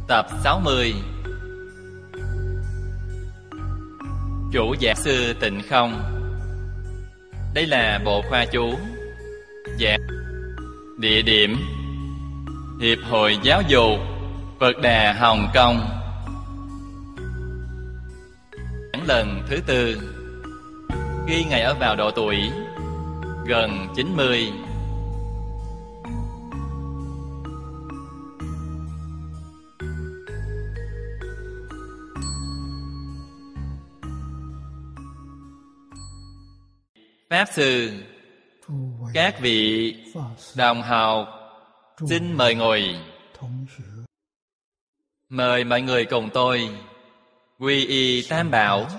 Tập 60. Chủ giảng sư Tịnh Không. Đây là bộ khoa chú giảng. Địa điểm: Hiệp hội Giáo dục Phật Đà Hồng Kông. Giảng lần thứ 4. Ghi ngày ở vào độ tuổi gần 90. Pháp Sư, các vị đồng học, xin mời ngồi. Mời mọi người cùng tôi quy y Tam Bảo.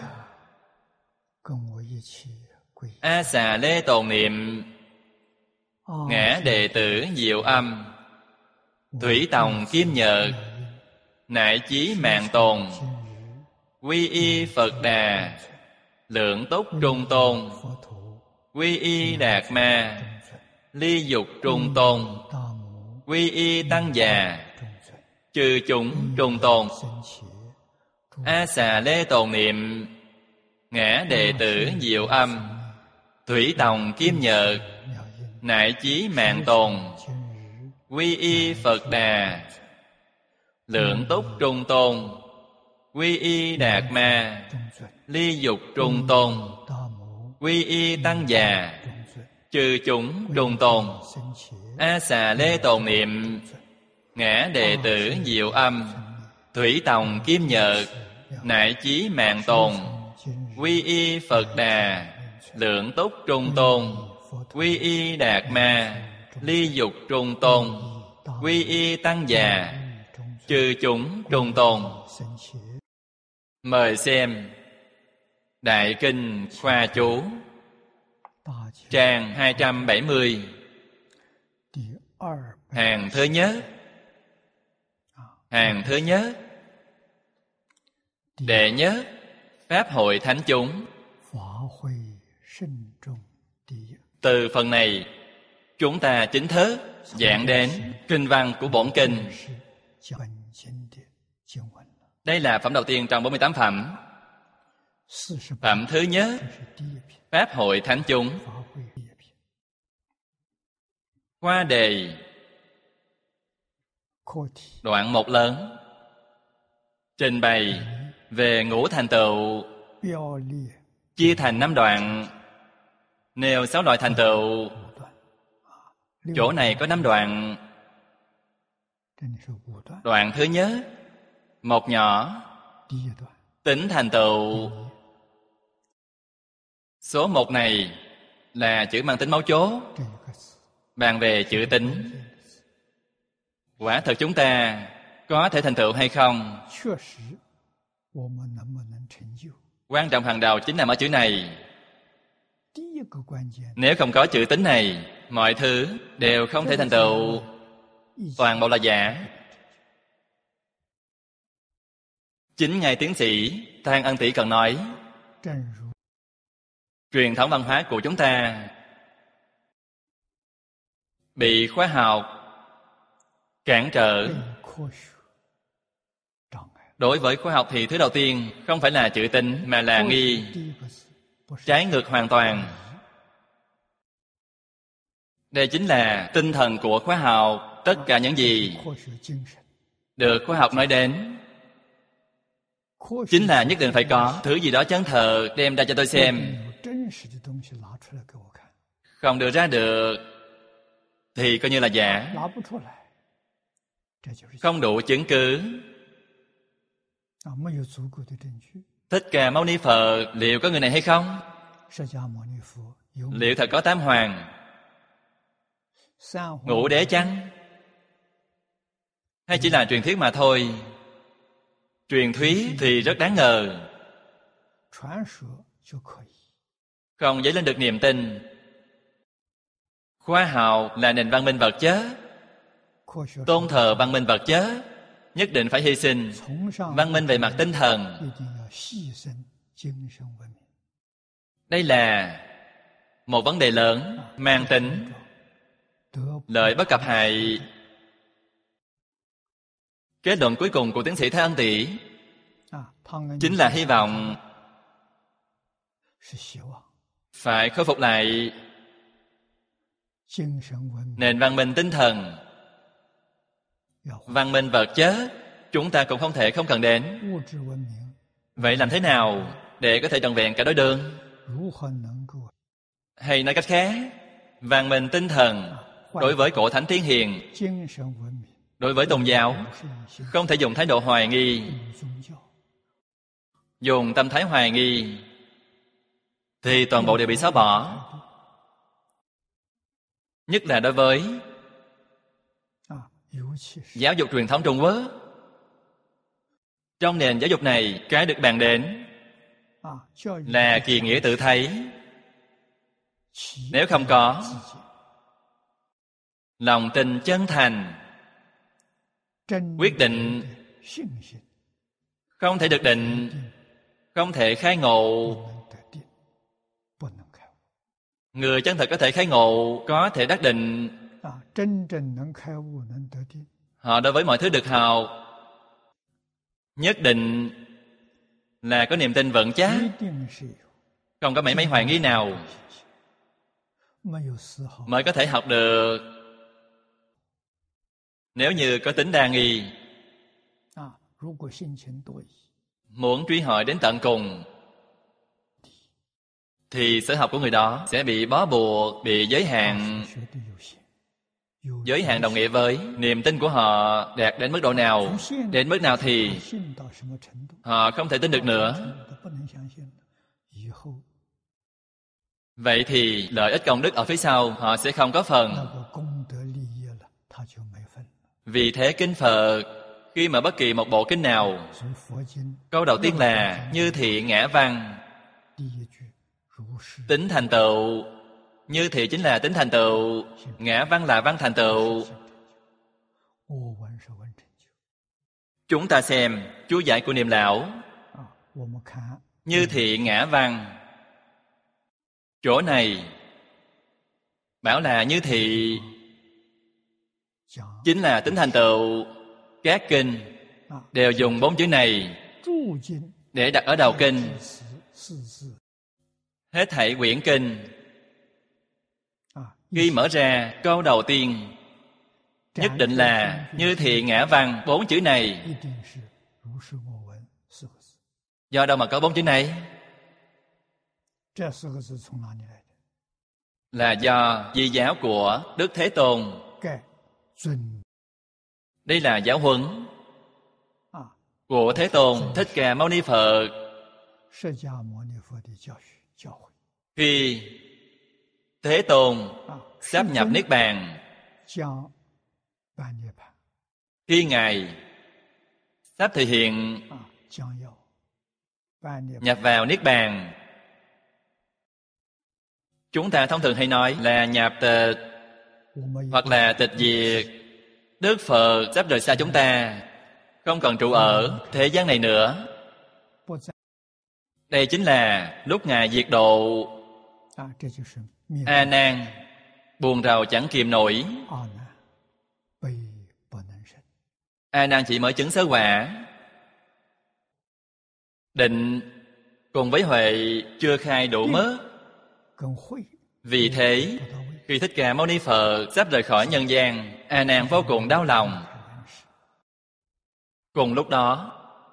A Xà Lê tồn niệm ngã đệ tử Diệu Âm, Thủy Tòng Kim Nhật, Nại Chí Mạng Tồn, quy y Phật Đà, Lượng Túc Trung Tôn, quy y Đạt Ma, Ly Dục Trung Tôn, quy y Tăng Già, chư chúng Trung Tôn. A Xà Lê tồn niệm ngã đệ tử Diệu Âm, Thủy Tòng Kim Nhật, Nại Chí Mạng Tồn, quy y Phật Đà, Lượng Túc Trung Tôn, quy y Đạt Ma, Ly Dục Trung Tôn, quy y Tăng Già, chư chúng Trung Tôn. A Xà Lê tồn niệm ngã đệ tử Diệu Âm, Thủy Tòng Kim Nhật, Nại Chí Mạng Tồn, quy y Phật Đà, Lượng Túc Trung Tôn, quy y Đạt Ma, Ly Dục Trung Tôn, quy y Tăng Già, chư chúng Trung Tôn. Mời xem Đại Kinh Khoa Chú, trang 270, hàng thứ nhất. Hàng thứ nhất: đệ nhất Pháp hội thánh chúng. Từ phần này chúng ta chính thức giảng đến kinh văn của bổn kinh. Đây là phẩm đầu tiên trong 48 phẩm. Phẩm thứ nhất, Pháp hội thánh chúng. Khoa đề: đoạn 1 lớn, trình bày về ngũ thành tựu, chia thành 5 đoạn, nêu 6 loại thành tựu. Chỗ này có 5 đoạn. Đoạn thứ nhất, một nhỏ, tính thành tựu. Số 1 này là chữ mang tính mấu chốt, bàn về chữ tính. Quả thật chúng ta có thể thành tựu hay không? Quan trọng hàng đầu chính nằm ở chữ này. Nếu không có chữ tính này, mọi thứ đều không thể thành tựu, toàn bộ là giả. Chính ngài tiến sĩ Thang Ân Tỷ cần nói, truyền thống văn hóa của chúng ta bị khoa học cản trở. Đối với khoa học thì thứ đầu tiên không phải là chữ tính mà là nghi, trái ngược hoàn toàn. Đây chính là tinh thần của khoa học. Tất cả những gì được khoa học nói đến chính là nhất định phải có thứ gì đó chân thật đem ra cho tôi xem. Không đưa ra được thì coi như là giả, không đủ chứng cứ. Thích Ca Mâu Ni Phật liệu có người này hay không? Liệu thật có Tam Hoàng, Ngũ Đế chăng? Hay chỉ là truyền thuyết mà thôi? Truyền thuyết thì rất đáng ngờ, không dấy lên được niềm tin. Khoa học là nền văn minh vật chất, tôn thờ văn minh vật chất, nhất định phải hy sinh văn minh về mặt tinh thần. Đây là một vấn đề lớn, mang tính lợi bất cập hại. Kết luận cuối cùng của tiến sĩ Thái Ân Tỷ chính là hy vọng phải khôi phục lại nền văn minh tinh thần. Văn minh vật chất chúng ta cũng không thể không cần đến. Vậy làm thế nào để có thể trọn vẹn cả đôi đường? Hay nói cách khác, văn minh tinh thần đối với cổ thánh tiên hiền, đối với tôn giáo, không thể dùng thái độ hoài nghi. Dùng tâm thái hoài nghi thì toàn bộ đều bị xóa bỏ. Nhất là đối với giáo dục truyền thống Trung Quốc. Trong nền giáo dục này, cái được bàn đến là kỳ nghĩa tự thấy. Nếu không có lòng tin chân thành, quyết định không thể được định, không thể khai ngộ. Người chân thật có thể khai ngộ, có thể đắc định. Họ đối với mọi thứ được học nhất định là có niềm tin vững chắc, không có mấy hoài nghi nào, mới có thể học được. Nếu như có tính đa nghi, muốn truy hỏi đến tận cùng, thì sở học của người đó sẽ bị bó buộc, bị giới hạn. Giới hạn đồng nghĩa với niềm tin của họ đạt đến mức độ nào. Đến mức nào thì họ không thể tin được nữa. Vậy thì lợi ích công đức ở phía sau họ sẽ không có phần. Vì thế kinh Phật khi mà bất kỳ một bộ kinh nào, câu đầu tiên là như thị ngã văn. Tính thành tựu, như thị chính là tính thành tựu, ngã văn là văn thành tựu. Chúng ta xem chú giải của Niệm Lão. Như thị ngã văn, chỗ này bảo là như thị chính là tính thành tựu. Các kinh đều dùng 4 chữ này để đặt ở đầu kinh. Hết thảy quyển kinh khi mở ra câu đầu tiên nhất định là như thị ngã văn. 4 chữ này do đâu mà có 4 chữ này? Là do di giáo của Đức Thế Tôn. Đây là giáo huấn của Thế Tôn Thích Ca Mâu Ni Phật. Khi Thế Tôn sắp nhập Niết Bàn, khi Ngài sắp thể hiện nhập vào Niết Bàn, chúng ta thông thường hay nói là nhập tịch hoặc là tịch diệt. Đức Phật sắp rời xa chúng ta, không còn trụ ở thế gian này nữa. Đây chính là lúc Ngài diệt độ. A Nan buồn rầu chẳng kìm nổi. A Nan chỉ mới chứng sơ quả. Định cùng với huệ chưa khai đủ mất. Vì thế khi Thích Ca Mâu Ni Phật sắp rời khỏi nhân gian, A Nan vô cùng đau lòng. Cùng lúc đó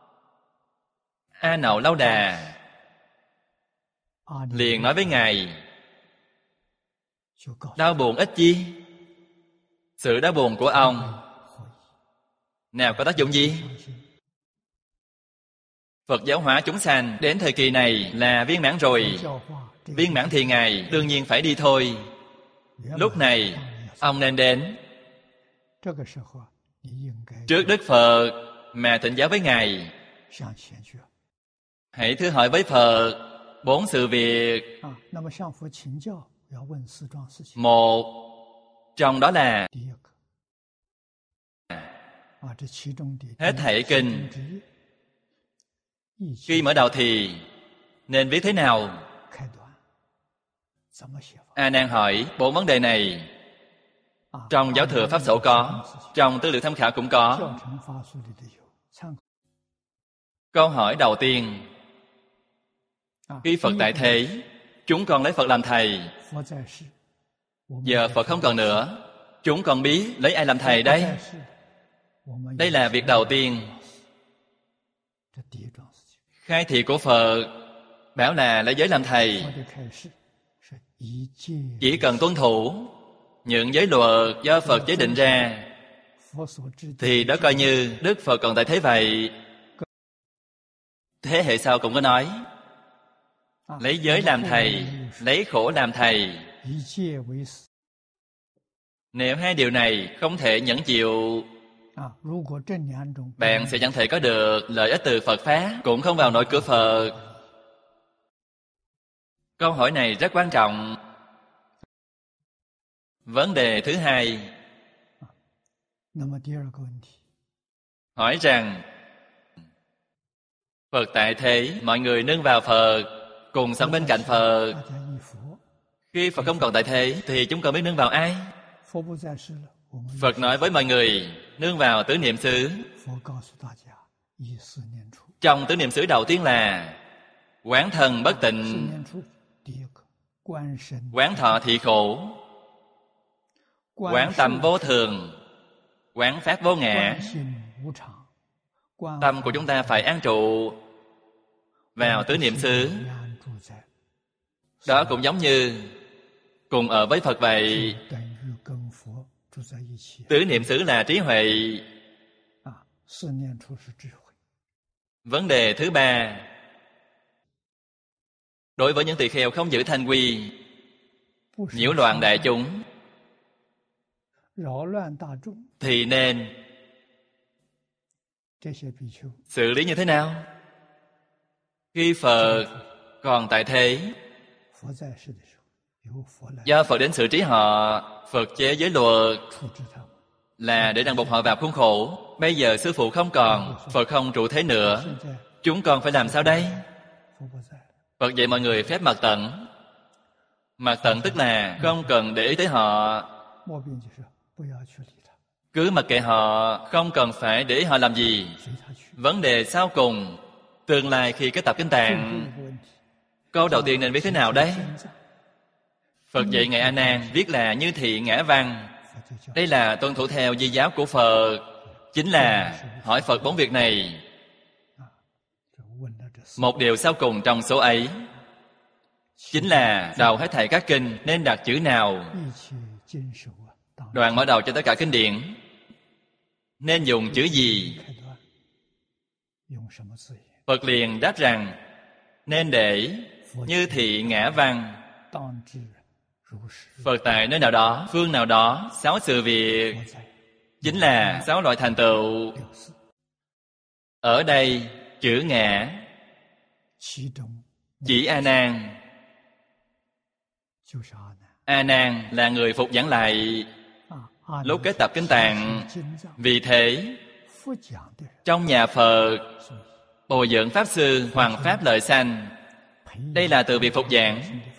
A Nậu Lâu Đà liền nói với Ngài: đau buồn ít chi? Sự đau buồn của ông nào có tác dụng gì? Phật giáo hóa chúng sanh đến thời kỳ này là viên mãn rồi. Viên mãn thì Ngài đương nhiên phải đi thôi. Lúc này ông nên đến trước Đức Phật mà thỉnh giáo với Ngài. Hãy thưa hỏi với Phật 4 sự việc. Một trong đó là hết thảy kinh khi mở đầu thì nên viết thế nào? A Nan hỏi 4 vấn đề này. Trong giáo thừa Pháp Sổ có, trong tư liệu tham khảo cũng có. Câu hỏi đầu tiên: khi Phật tại thế, chúng con lấy Phật làm thầy. Giờ Phật không còn nữa, chúng con biết lấy ai làm thầy đây? Đây là việc đầu tiên. Khai thị của Phật bảo là lấy giới làm thầy. Chỉ cần tuân thủ những giới luật do Phật chế định ra thì đó coi như Đức Phật còn tại thế vậy. Thế hệ sau cũng có nói lấy giới làm thầy, lấy khổ làm thầy. Nếu hai điều này không thể nhẫn chịu, bạn sẽ chẳng thể có được lợi ích từ Phật Pháp, cũng không vào nội cửa Phật. Câu hỏi này rất quan trọng. Vấn đề thứ hai, hỏi rằng Phật tại thế, mọi người nương vào Phật, cùng sống bên cạnh Phật. Khi Phật không còn tại thế thì chúng con biết nương vào ai? Phật nói với mọi người nương vào tứ niệm xứ. Trong tứ niệm xứ đầu tiên là quán thân bất tịnh, quán thọ thị khổ, quán tâm vô thường, quán pháp vô ngã. Tâm của chúng ta phải an trụ vào tứ niệm xứ. Đó cũng giống như cùng ở với Phật vậy. Tứ niệm xứ là trí huệ. Vấn đề thứ ba, đối với những tỳ kheo không giữ thanh quy, nhiễu loạn đại chúng, thì nên xử lý như thế nào? Khi Phật còn tại thế, do Phật đến xử trí họ, Phật chế giới luật là để ràng buộc họ vào khuôn khổ. Bây giờ sư phụ không còn, Phật không trụ thế nữa, chúng con phải làm sao đây? Phật dạy mọi người phép mặc tận. Mặc tận tức là không cần để ý tới họ, cứ mặc kệ họ, không cần phải để ý họ làm gì. Vấn đề sau cùng, tương lai khi kết tập kinh tạng, câu đầu tiên nên viết thế nào đấy? Phật dạy Ngài A Nan viết là như thị ngã văn. Đây là tuân thủ theo di giáo của Phật, chính là hỏi Phật 4 việc này. Một điều sau cùng trong số ấy chính là đầu hết thảy các kinh nên đặt chữ nào. Đoạn mở đầu cho tất cả kinh điển nên dùng chữ gì? Phật liền đáp rằng nên để như thị ngã văn. Phật tại nơi nào đó, phương nào đó, 6 sự việc, chính là 6 loại thành tựu. Ở đây chữ ngã chỉ A Nan. A Nan là người phục giảng lại lúc kết tập kinh tạng. Vì thế trong nhà Phật bồi dưỡng pháp sư Hoàng Pháp Lợi Sanh, đây là từ việc phục giảng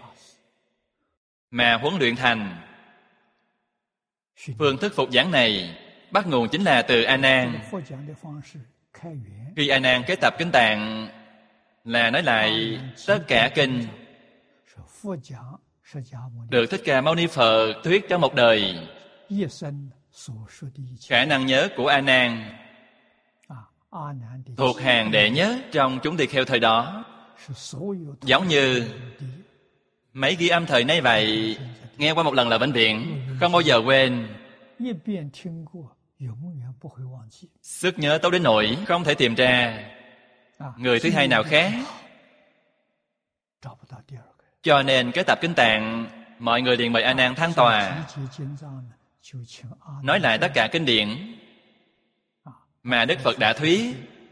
mà huấn luyện thành. Phương thức phục giảng này bắt nguồn chính là từ A Nan. Khi A Nan kết tập kinh tạng là nói lại tất cả kinh được Thích Ca Mâu Ni Phật thuyết trong một đời. Khả năng nhớ của A Nan thuộc hàng đệ nhất trong chúng tỳ kheo thời đó, giống như mấy ghi âm thời nay vậy, nghe qua một lần là vĩnh viễn, không bao giờ quên. Sức nhớ tốt đến nỗi không thể tìm ra người thứ hai nào khác. Cho nên cái tập kinh tạng, mọi người liền mời A Nan than tòa, nói lại tất cả kinh điển mà Đức Phật đã thuyết.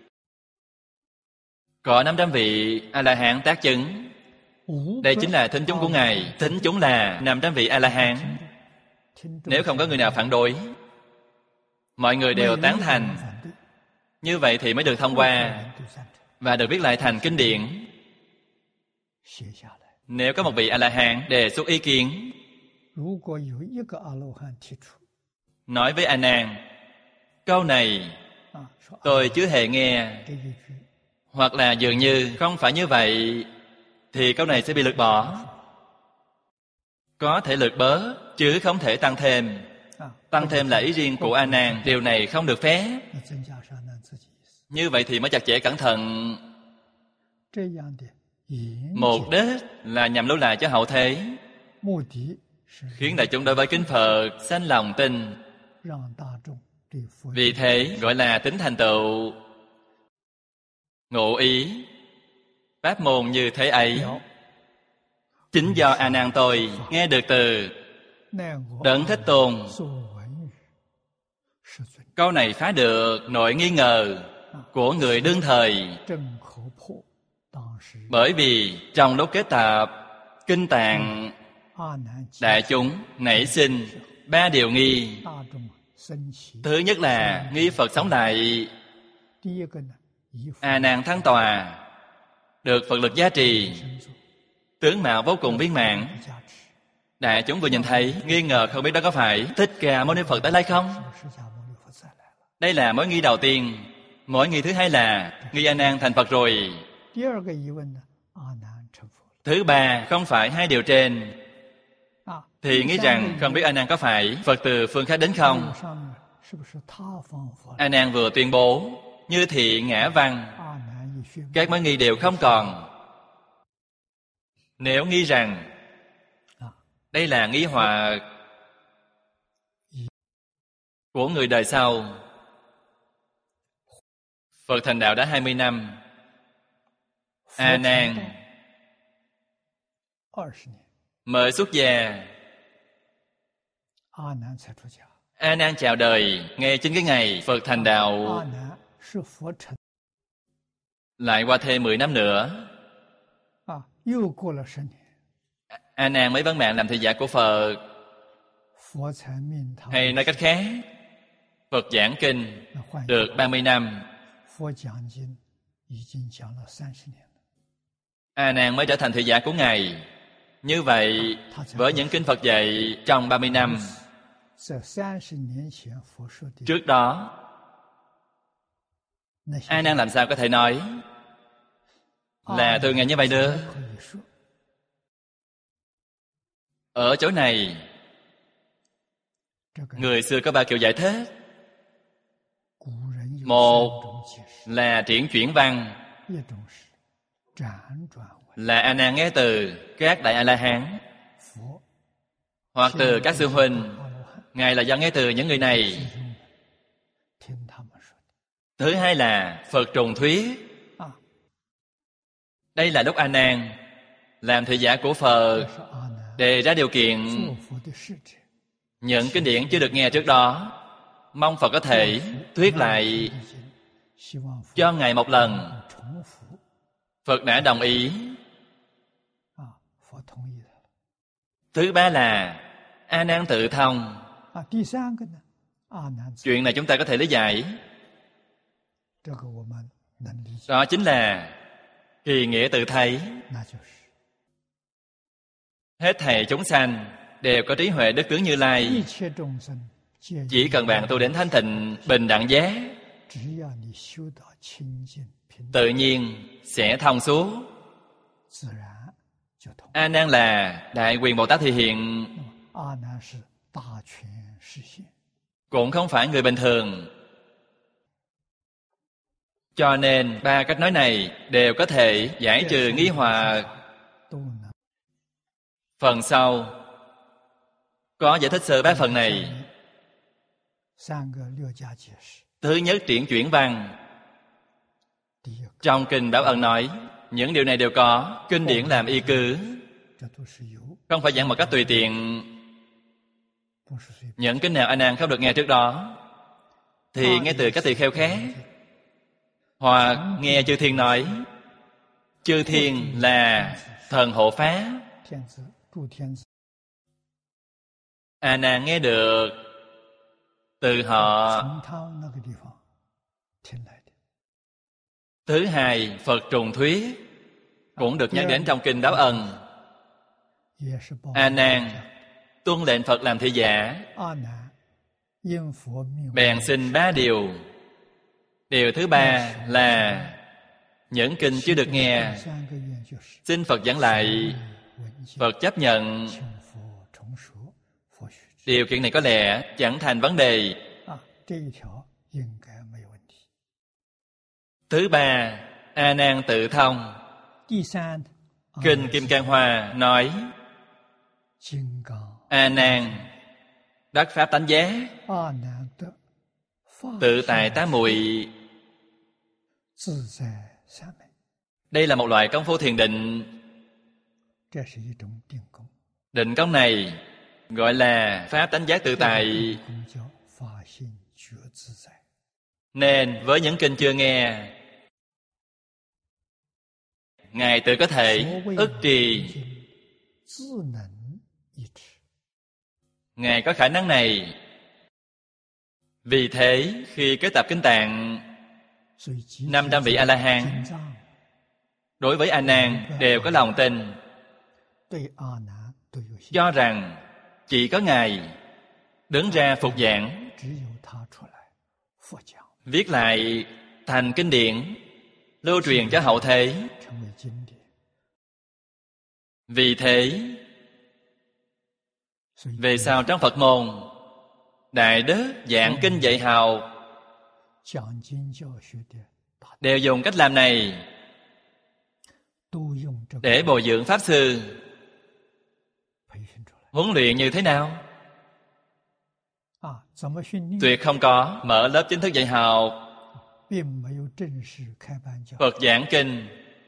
Có 500 vị A-la-hán tác chứng. Đây chính là thính chúng của Ngài. Thính chúng là 500 vị A-la-hán. Nếu không có người nào phản đối, mọi người đều tán thành, như vậy thì mới được thông qua và được viết lại thành kinh điển. Nếu có một vị A-la-hán đề xuất ý kiến, nói với A Nan, câu này tôi chưa hề nghe, hoặc là dường như không phải như vậy, thì câu này sẽ bị lược bỏ. Có thể lược bớt, chứ không thể tăng thêm. Tăng thêm là ý riêng của A Nan, điều này không được phép. Như vậy thì mới chặt chẽ cẩn thận. Mục đích là nhằm lưu lại cho hậu thế, khiến đại chúng đối với kinh Phật sanh lòng tin. Vì thế gọi là tính thành tựu. Ngụ ý pháp môn như thế ấy, chính do A Nan tôi nghe được từ Đấng Thích Tôn. Câu này phá được nỗi nghi ngờ của người đương thời. Bởi vì trong lúc kết tập kinh tạng, đại chúng nảy sinh 3 điều nghi. Thứ nhất là nghi Phật sống lại. A Nan thắng tòa, được Phật lực gia trì, tướng mạo vô cùng viên mãn. Đại chúng vừa nhìn thấy, nghi ngờ không biết đó có phải Thích Ca Mâu Ni Phật tới lại không? Đây là mối nghi đầu tiên. Mối nghi thứ hai là nghi A Nan thành Phật rồi. Thứ ba không phải hai điều trên, thì nghĩ rằng không biết A Nan có phải Phật từ phương khác đến không? A Nan vừa tuyên bố như thị ngã văn, các mối nghi đều không còn. Nếu nghi rằng đây là nghi hoặc của người đời sau, Phật thành đạo đã 20 năm, A Nan mới xuất gia. A Nan chào đời ngay chính cái ngày Phật thành đạo, lại qua thêm 10 năm nữa, A Nan mới vấn mạng làm thị giả của Phật. Hay nói cách khác, Phật giảng kinh được 30 năm, A Nan mới trở thành thị giả của Ngài. Như vậy, với những kinh Phật dạy trong 30 năm trước đó, A Nan làm sao có thể nói là từ ngày như vậy được? Ở chỗ này, người xưa có 3 kiểu giải thích. Một là triển chuyển văn, là A Nan nghe từ các đại A-la-hán hoặc từ các sư huynh. Ngài là do nghe từ những người này. Thứ hai là Phật trùng thuyết. Đây là lúc A Nan làm thị giả của Phật, đề ra điều kiện những kinh điển chưa được nghe trước đó, mong Phật có thể thuyết lại cho Ngài một lần. Phật đã đồng ý. Thứ ba là A Nan tự thông. Chuyện này chúng ta có thể lý giải. Đó chính là kỳ nghĩa tự thấy. Hết thảy chúng sanh đều có trí huệ đức tướng Như Lai. Chỉ cần bạn tu đến thanh tịnh bình đẳng giác, tự nhiên sẽ thông suốt. A Nan là Đại Quyền Bồ Tát thị hiện, cũng không phải người bình thường. Cho nên 3 cách nói này đều có thể giải trừ nghi hoặc. Phần sau có giải thích sơ 3 phần này. Thứ nhất, triển chuyển văn. Trong kinh Báo Ân nói, những điều này đều có kinh điển làm y cứ, không phải giảng một cách tùy tiện. Những kinh nào A Nan không được nghe trước đó thì nghe từ các tỳ kheo khác, hoặc nghe chư thiên nói. Chư thiên là thần hộ pháp. A Nan nghe được từ họ. Thứ hai, Phật trùng thuyết cũng được nhắc đến trong kinh Báo Ân. A Nan tuân lệnh Phật làm thị giả, bèn xin 3 điều. Điều thứ 3 là những kinh chưa được nghe, xin Phật giảng lại, Phật chấp nhận. Điều kiện này có lẽ chẳng thành vấn đề. Thứ 3, A Nan tự thông. Kinh Kim Cang Hoa nói: A Nan đắc pháp tánh giác, tự tại tám muội. Đây là một loại công phu thiền định. Định công này gọi là pháp tánh giác tự tại. Nên với những kinh chưa nghe, Ngài tự có thể ức trì. Ngài có khả năng này. Vì thế khi kết tập kinh tạng, 500 vị A-la-hán đối với A Nan đều có lòng tin, cho rằng chỉ có Ngài đứng ra phục giảng, viết lại thành kinh điển, lưu truyền cho hậu thế. Vì thế về sau trong Phật môn, đại đức giảng kinh dạy hào đều dùng cách làm này để bồi dưỡng pháp sư. Huấn luyện như thế nào? Tuyệt không có mở lớp chính thức dạy hào, Phật giảng kinh.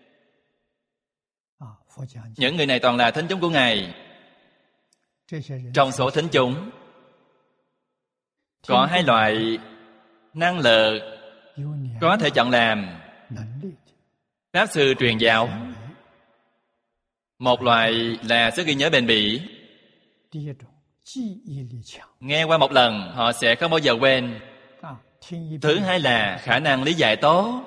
Những người này toàn là thính chúng của Ngài. Trong số thính chúng có 2 loại năng lực có thể chọn làm pháp sư truyền giáo. Một loại là sức ghi nhớ bền bỉ, nghe qua một lần họ sẽ không bao giờ quên. Thứ 2 là khả năng lý giải tốt,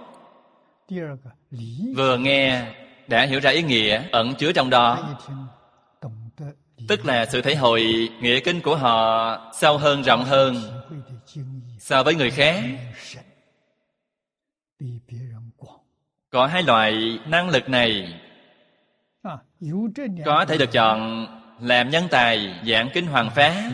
vừa nghe đã hiểu ra ý nghĩa ẩn chứa trong đó, tức là sự thể hội nghĩa kinh của họ sâu hơn, rộng hơn so với người khác. Có 2 loại năng lực này có thể được chọn làm nhân tài giảng kinh hoằng pháp.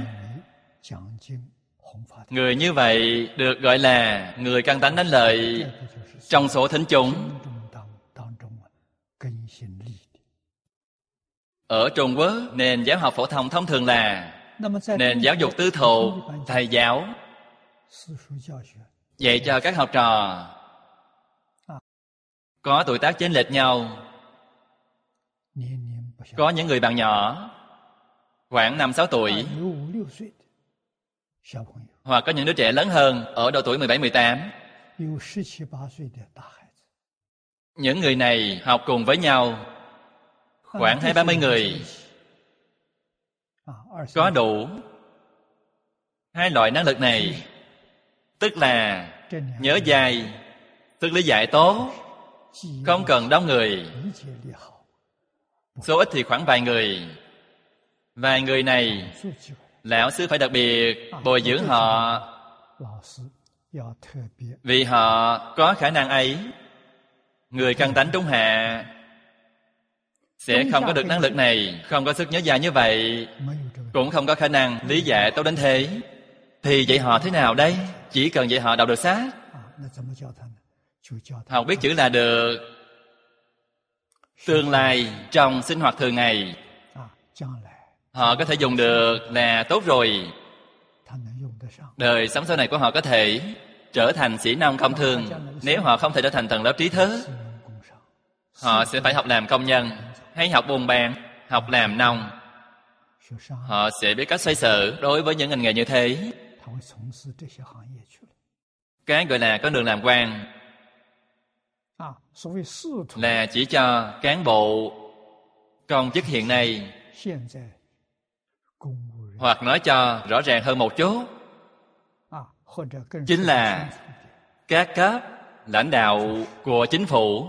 Người như vậy được gọi là người căn tánh đánh lợi trong số thính chúng. Ở Trung Quốc, nền giáo học phổ thông thông thường là nền giáo dục tư thục, thầy giáo dạy cho các học trò có tuổi tác chênh lệch nhau. Có những người bạn nhỏ khoảng 5-6 tuổi, hoặc có những đứa trẻ lớn hơn ở độ tuổi 17-18. Những người này học cùng với nhau khoảng 20-30 người, có đủ 2 loại năng lực này, tức là nhớ dài, tức lý giải tốt, không cần đông người. Số ít thì khoảng vài người. Vài người này lão sư phải đặc biệt bồi dưỡng họ, vì họ có khả năng ấy. Người căn tánh trung hạ sẽ không có được năng lực này, không có sức nhớ dài như vậy, cũng không có khả năng lý giải tốt đến thế. Thì dạy họ thế nào đây? Chỉ cần dạy họ đọc được sách, học biết chữ là được. Tương lai trong sinh hoạt thường ngày họ có thể dùng được là tốt rồi. Đời sống sau này của họ có thể trở thành sĩ nông công thương. Nếu họ không thể trở thành tầng lớp trí thức, họ sẽ phải học làm công nhân, hay học buôn bán, học làm nông. Họ sẽ biết cách xoay sở đối với những ngành nghề như thế. Cái gọi là con đường làm quan là chỉ cho cán bộ công chức hiện nay, hoặc nói cho rõ ràng hơn một chút, chính là các cấp lãnh đạo của chính phủ.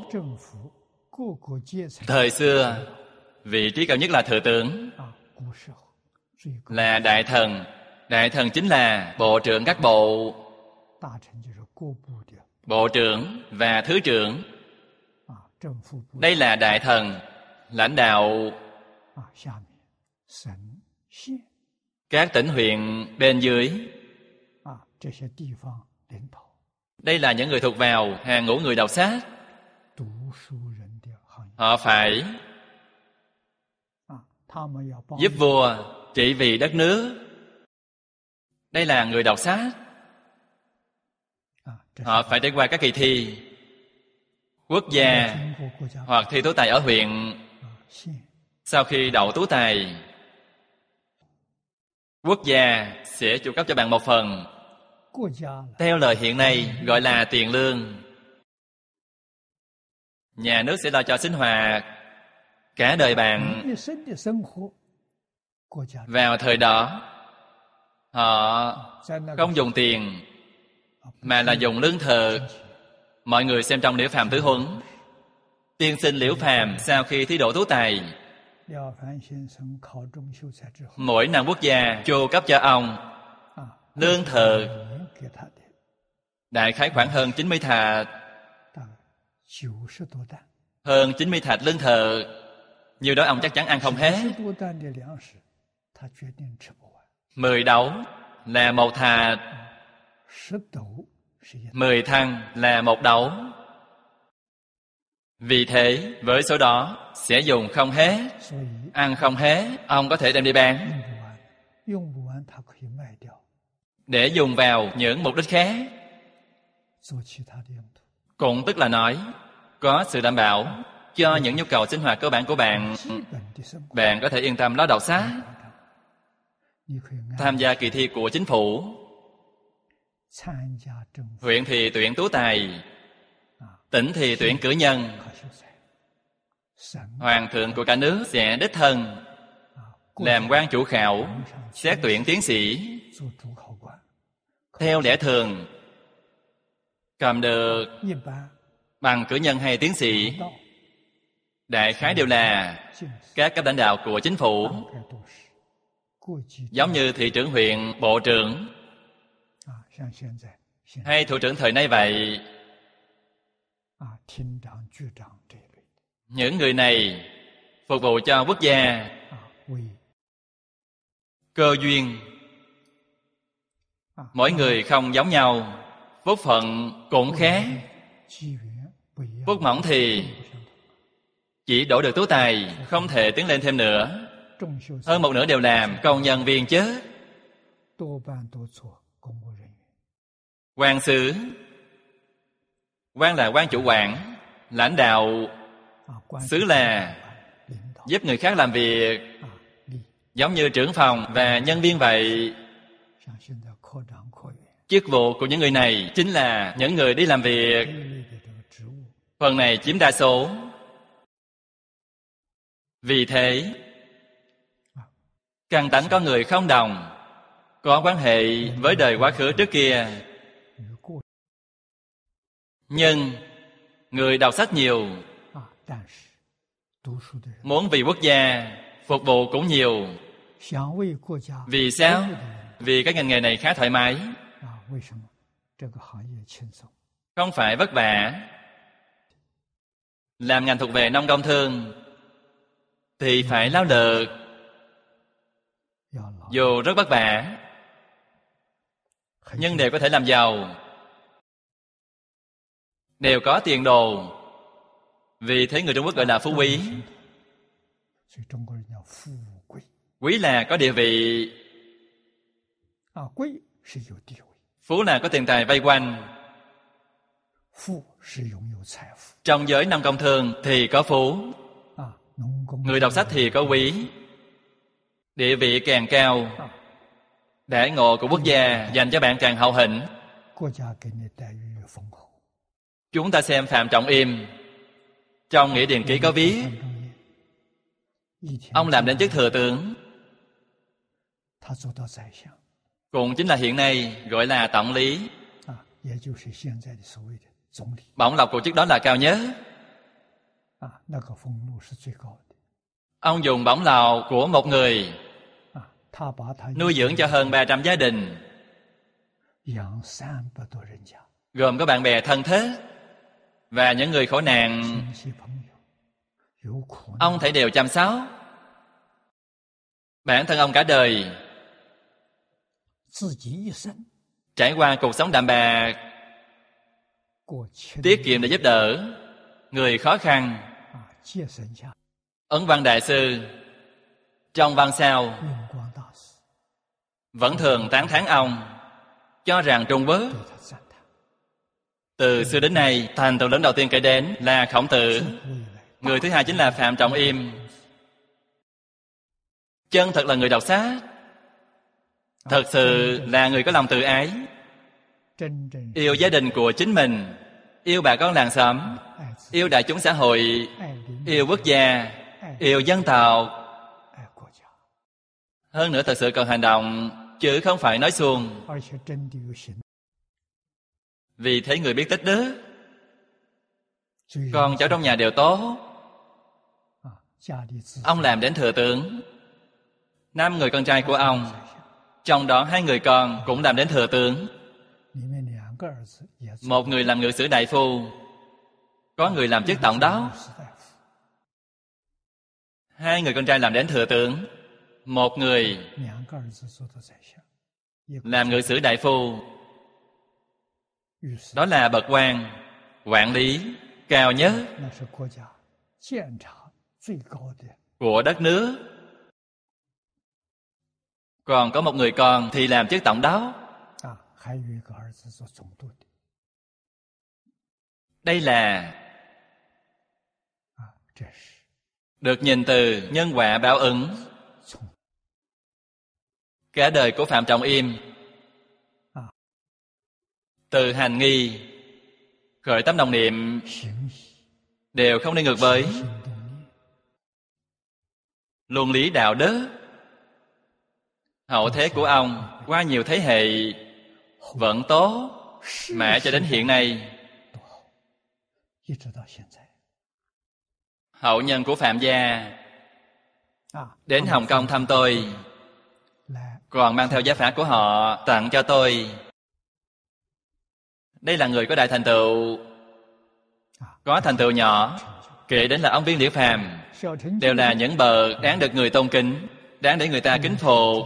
Thời xưa, vị trí cao nhất là thừa tướng, là đại thần, Đại thần chính là bộ trưởng các bộ, 大臣就是各部的 bộ trưởng và thứ trưởng. 政府部 Đây là đại thần, lãnh đạo 下面省县 các tỉnh huyện bên dưới. 这些地方领导 Đây là những người thuộc vào hàng ngũ người đọc sách. 读书人的行业 Họ phải 他们要帮 giúp vua trị vì đất nước. Đây là người đọc sách. 这 Họ phải trải qua các kỳ thi quốc gia 经过国家 hoặc thi tú tài ở huyện. 县 Sau khi đậu tú tài, quốc gia sẽ chu cấp cho bạn một phần, 国家了 theo lời hiện nay gọi là tiền lương. Nhà nước sẽ lo cho sinh hoạt cả đời bạn. 一生的生活，国家 Vào thời đó, họ 在那个 không dùng tiền mà là dùng lương thực. Mọi người xem trong Liễu Phàm Thứ Huấn, tiên sinh Liễu Phàm sau khi thi đỗ tú tài, 廖凡先生考中秀才之后， mỗi năm quốc gia chu cấp cho ông lương thực 年给他的 đại khái khoảng hơn 90 thạch, 大概90多担， hơn 90 thạch lương thực. Nhiều đó ông chắc chắn ăn không hết. 90多担的粮食，他决定吃不完。 10 đấu là một thạch, 10斗是一， 10 thăng là một đấu. Vì thế, với số đó sẽ dùng không hết, 所以 ăn không hết, ông có thể đem đi bán 用不完，用不完他可以卖掉， để dùng vào những mục đích khác. 做其他的用途。 Cũng tức là nói, có sự đảm bảo cho những nhu cầu sinh hoạt cơ bản của bạn. 基本的生活， Bạn có thể yên tâm lo đọc sách, 你可以按 tham gia kỳ thi của chính phủ. 参加政府 Huyện thì tuyển tú tài, tỉnh thì tuyển cử nhân. 考秀才，省 Hoàng thượng của cả nước sẽ đích thân 国 làm 家 quan chủ khảo, 上 xét tuyển tiến sĩ. 做主考官， Theo lẽ thường, cầm được 一般 bằng cử nhân hay tiến sĩ, 到 đại khái đều là 进士 các cấp lãnh đạo của chính phủ, 大概都是各级 giống như thị trưởng huyện, bộ trưởng 像现在现 hay thủ trưởng thời nay vậy. 厅长、局长这一类的 Những người này phục vụ cho quốc gia, 为 cơ duyên. Mỗi người không giống nhau, phúc phận cũng khác. 机缘不一样， Phúc mỏng thì 不相同。 chỉ đổ được tú tài, không thể tiến lên thêm nữa. 中秀才 Hơn một nửa đều làm công nhân viên chứ. 多半都做公务人员， Quan sứ, quan là quan chủ quản, lãnh đạo, 官 sứ là 领导 giúp người khác làm việc, 力， giống như trưởng phòng và nhân viên vậy. 像现在科长、科员 Chức vụ của những người này chính là những người đi làm việc. 这一类的这个职务， Phần này chiếm đa số. Vì thế, căn tánh có người không đồng, có quan hệ với đời quá khứ trước kia. 与过 Nhưng người đọc sách nhiều, 但是读书的人 muốn vì quốc gia phục vụ cũng nhiều. 想为国家 Vì sao? 服务的人 Vì cái ngành nghề này khá thoải mái, 为什么这个行业轻松？ không phải vất vả. Làm ngành thuộc về nông công thương thì phải lao lực, 要劳 dù rất vất vả, 很 nhưng đều có thể làm giàu, đều có tiền đồ. Vì thế người Trung Quốc gọi là phú quý. 所以中国人叫富贵 Quý là có địa vị, 贵是有地位， phú là có tiền tài vây quanh. 富是拥有财富 Trong giới nông công thương thì có phú, 农工 người đọc sách thì có quý. Địa vị càng cao, đãi ngộ của quốc gia dành cho bạn càng hậu hĩnh. 国家给你待遇越丰厚。 Chúng ta xem Phạm Trọng Im. Trong Nghĩa Điền Ký có viết, 范仲淹一天 ông làm đến chức thừa tướng, 他做到宰相 cũng chính là hiện nay gọi là tổng lý. 也就是现在的所谓的总理 Bổng lộc của chức đó là cao nhất. 那个俸禄是最高的 Ông dùng bổng lộc của một người nuôi dưỡng cho hơn 300 gia đình, gồm có bạn bè thân thế và những người khổ nạn. Ông thảy đều chăm sóc. Bản thân ông cả đời trải qua cuộc sống đạm bạc, tiết kiệm để giúp đỡ người khó khăn. Ấn Văn Đại Sư trong văn sao vẫn thường tán thán ông, cho rằng Trung Quốc từ xưa đến nay thành tựu lớn đầu tiên kể đến là Khổng Tử, người thứ hai chính là Phạm Trọng Im. Chân thật là người đọc sách, thật sự là người có lòng từ ái, yêu gia đình của chính mình, yêu bà con làng xóm, yêu đại chúng xã hội, yêu quốc gia, yêu dân tộc. Hơn nữa thật sự cần hành động, chứ không phải nói suông. Vì thế người biết tích đức, con cháu trong nhà đều tốt. Ông làm đến thừa tướng. 5 người con trai của ông, trong đó 2 người con cũng làm đến thừa tướng. Một người làm ngự sử đại phu, có người làm chức tổng đốc. 2 người con trai làm đến thừa tướng, một người làm ngự sử đại phu. Đó là bậc quan, quản lý cao nhất của đất nước. Còn có một người con thì làm chức tổng đốc. Đây là được nhìn từ nhân quả báo ứng. Cả đời của Phạm Trọng Im từ hành nghi, khởi tâm đồng niệm đều không đi ngược với luân lý đạo đức. Hậu thế của ông qua nhiều thế hệ vẫn tốt, mãi cho đến hiện nay. Hậu nhân của Phạm gia đến Hồng Kông thăm tôi, còn mang theo gia phả của họ tặng cho tôi. Đây là người có đại thành tựu. Có thành tựu nhỏ, kể đến là ông Viên Liễu Phàm, đều là những bậc đáng được người tôn kính, đáng để người ta kính phục.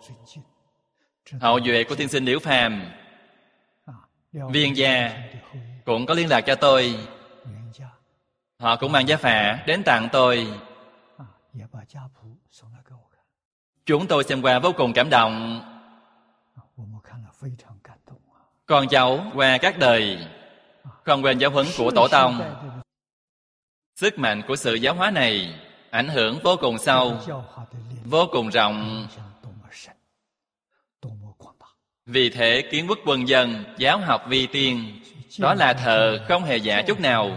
Hậu duệ của tiên sinh Liễu Phàm, Viên gia cũng có liên lạc cho tôi. Họ cũng mang gia phả đến tặng tôi. Chúng tôi xem qua vô cùng cảm động. Con cháu qua các đời không quên giáo huấn của tổ tông. Sức mạnh của sự giáo hóa này ảnh hưởng vô cùng sâu, vô cùng rộng. Vì thế kiến quốc quân dân, giáo học vi tiên, đó là thờ không hề giả chút nào.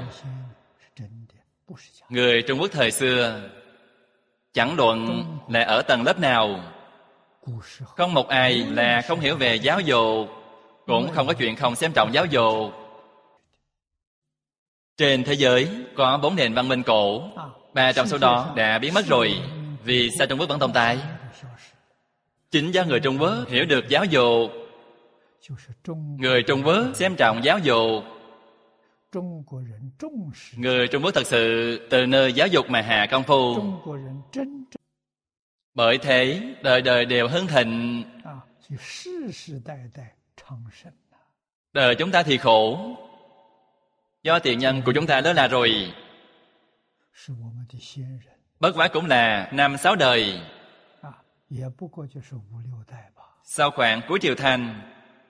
Người Trung Quốc thời xưa, chẳng luận là ở tầng lớp nào, không một ai là không hiểu về giáo dục, cũng không có chuyện không xem trọng giáo dục. Trên thế giới có 4 nền văn minh cổ, 3 trong số đó đã biến mất rồi. Vì sao Trung Quốc vẫn tồn tại? Chính do người Trung Quốc hiểu được giáo dục. Người Trung Quốc xem trọng giáo dục. Người Trung Quốc thật sự từ nơi giáo dục mà hạ công phu. Bởi thế đời đời đều hưng thịnh. Đời chúng ta thì khổ, do tiền nhân của chúng ta đó là rồi. Bất quá cũng là 5-6 đời. Sau khoảng cuối triều Thanh,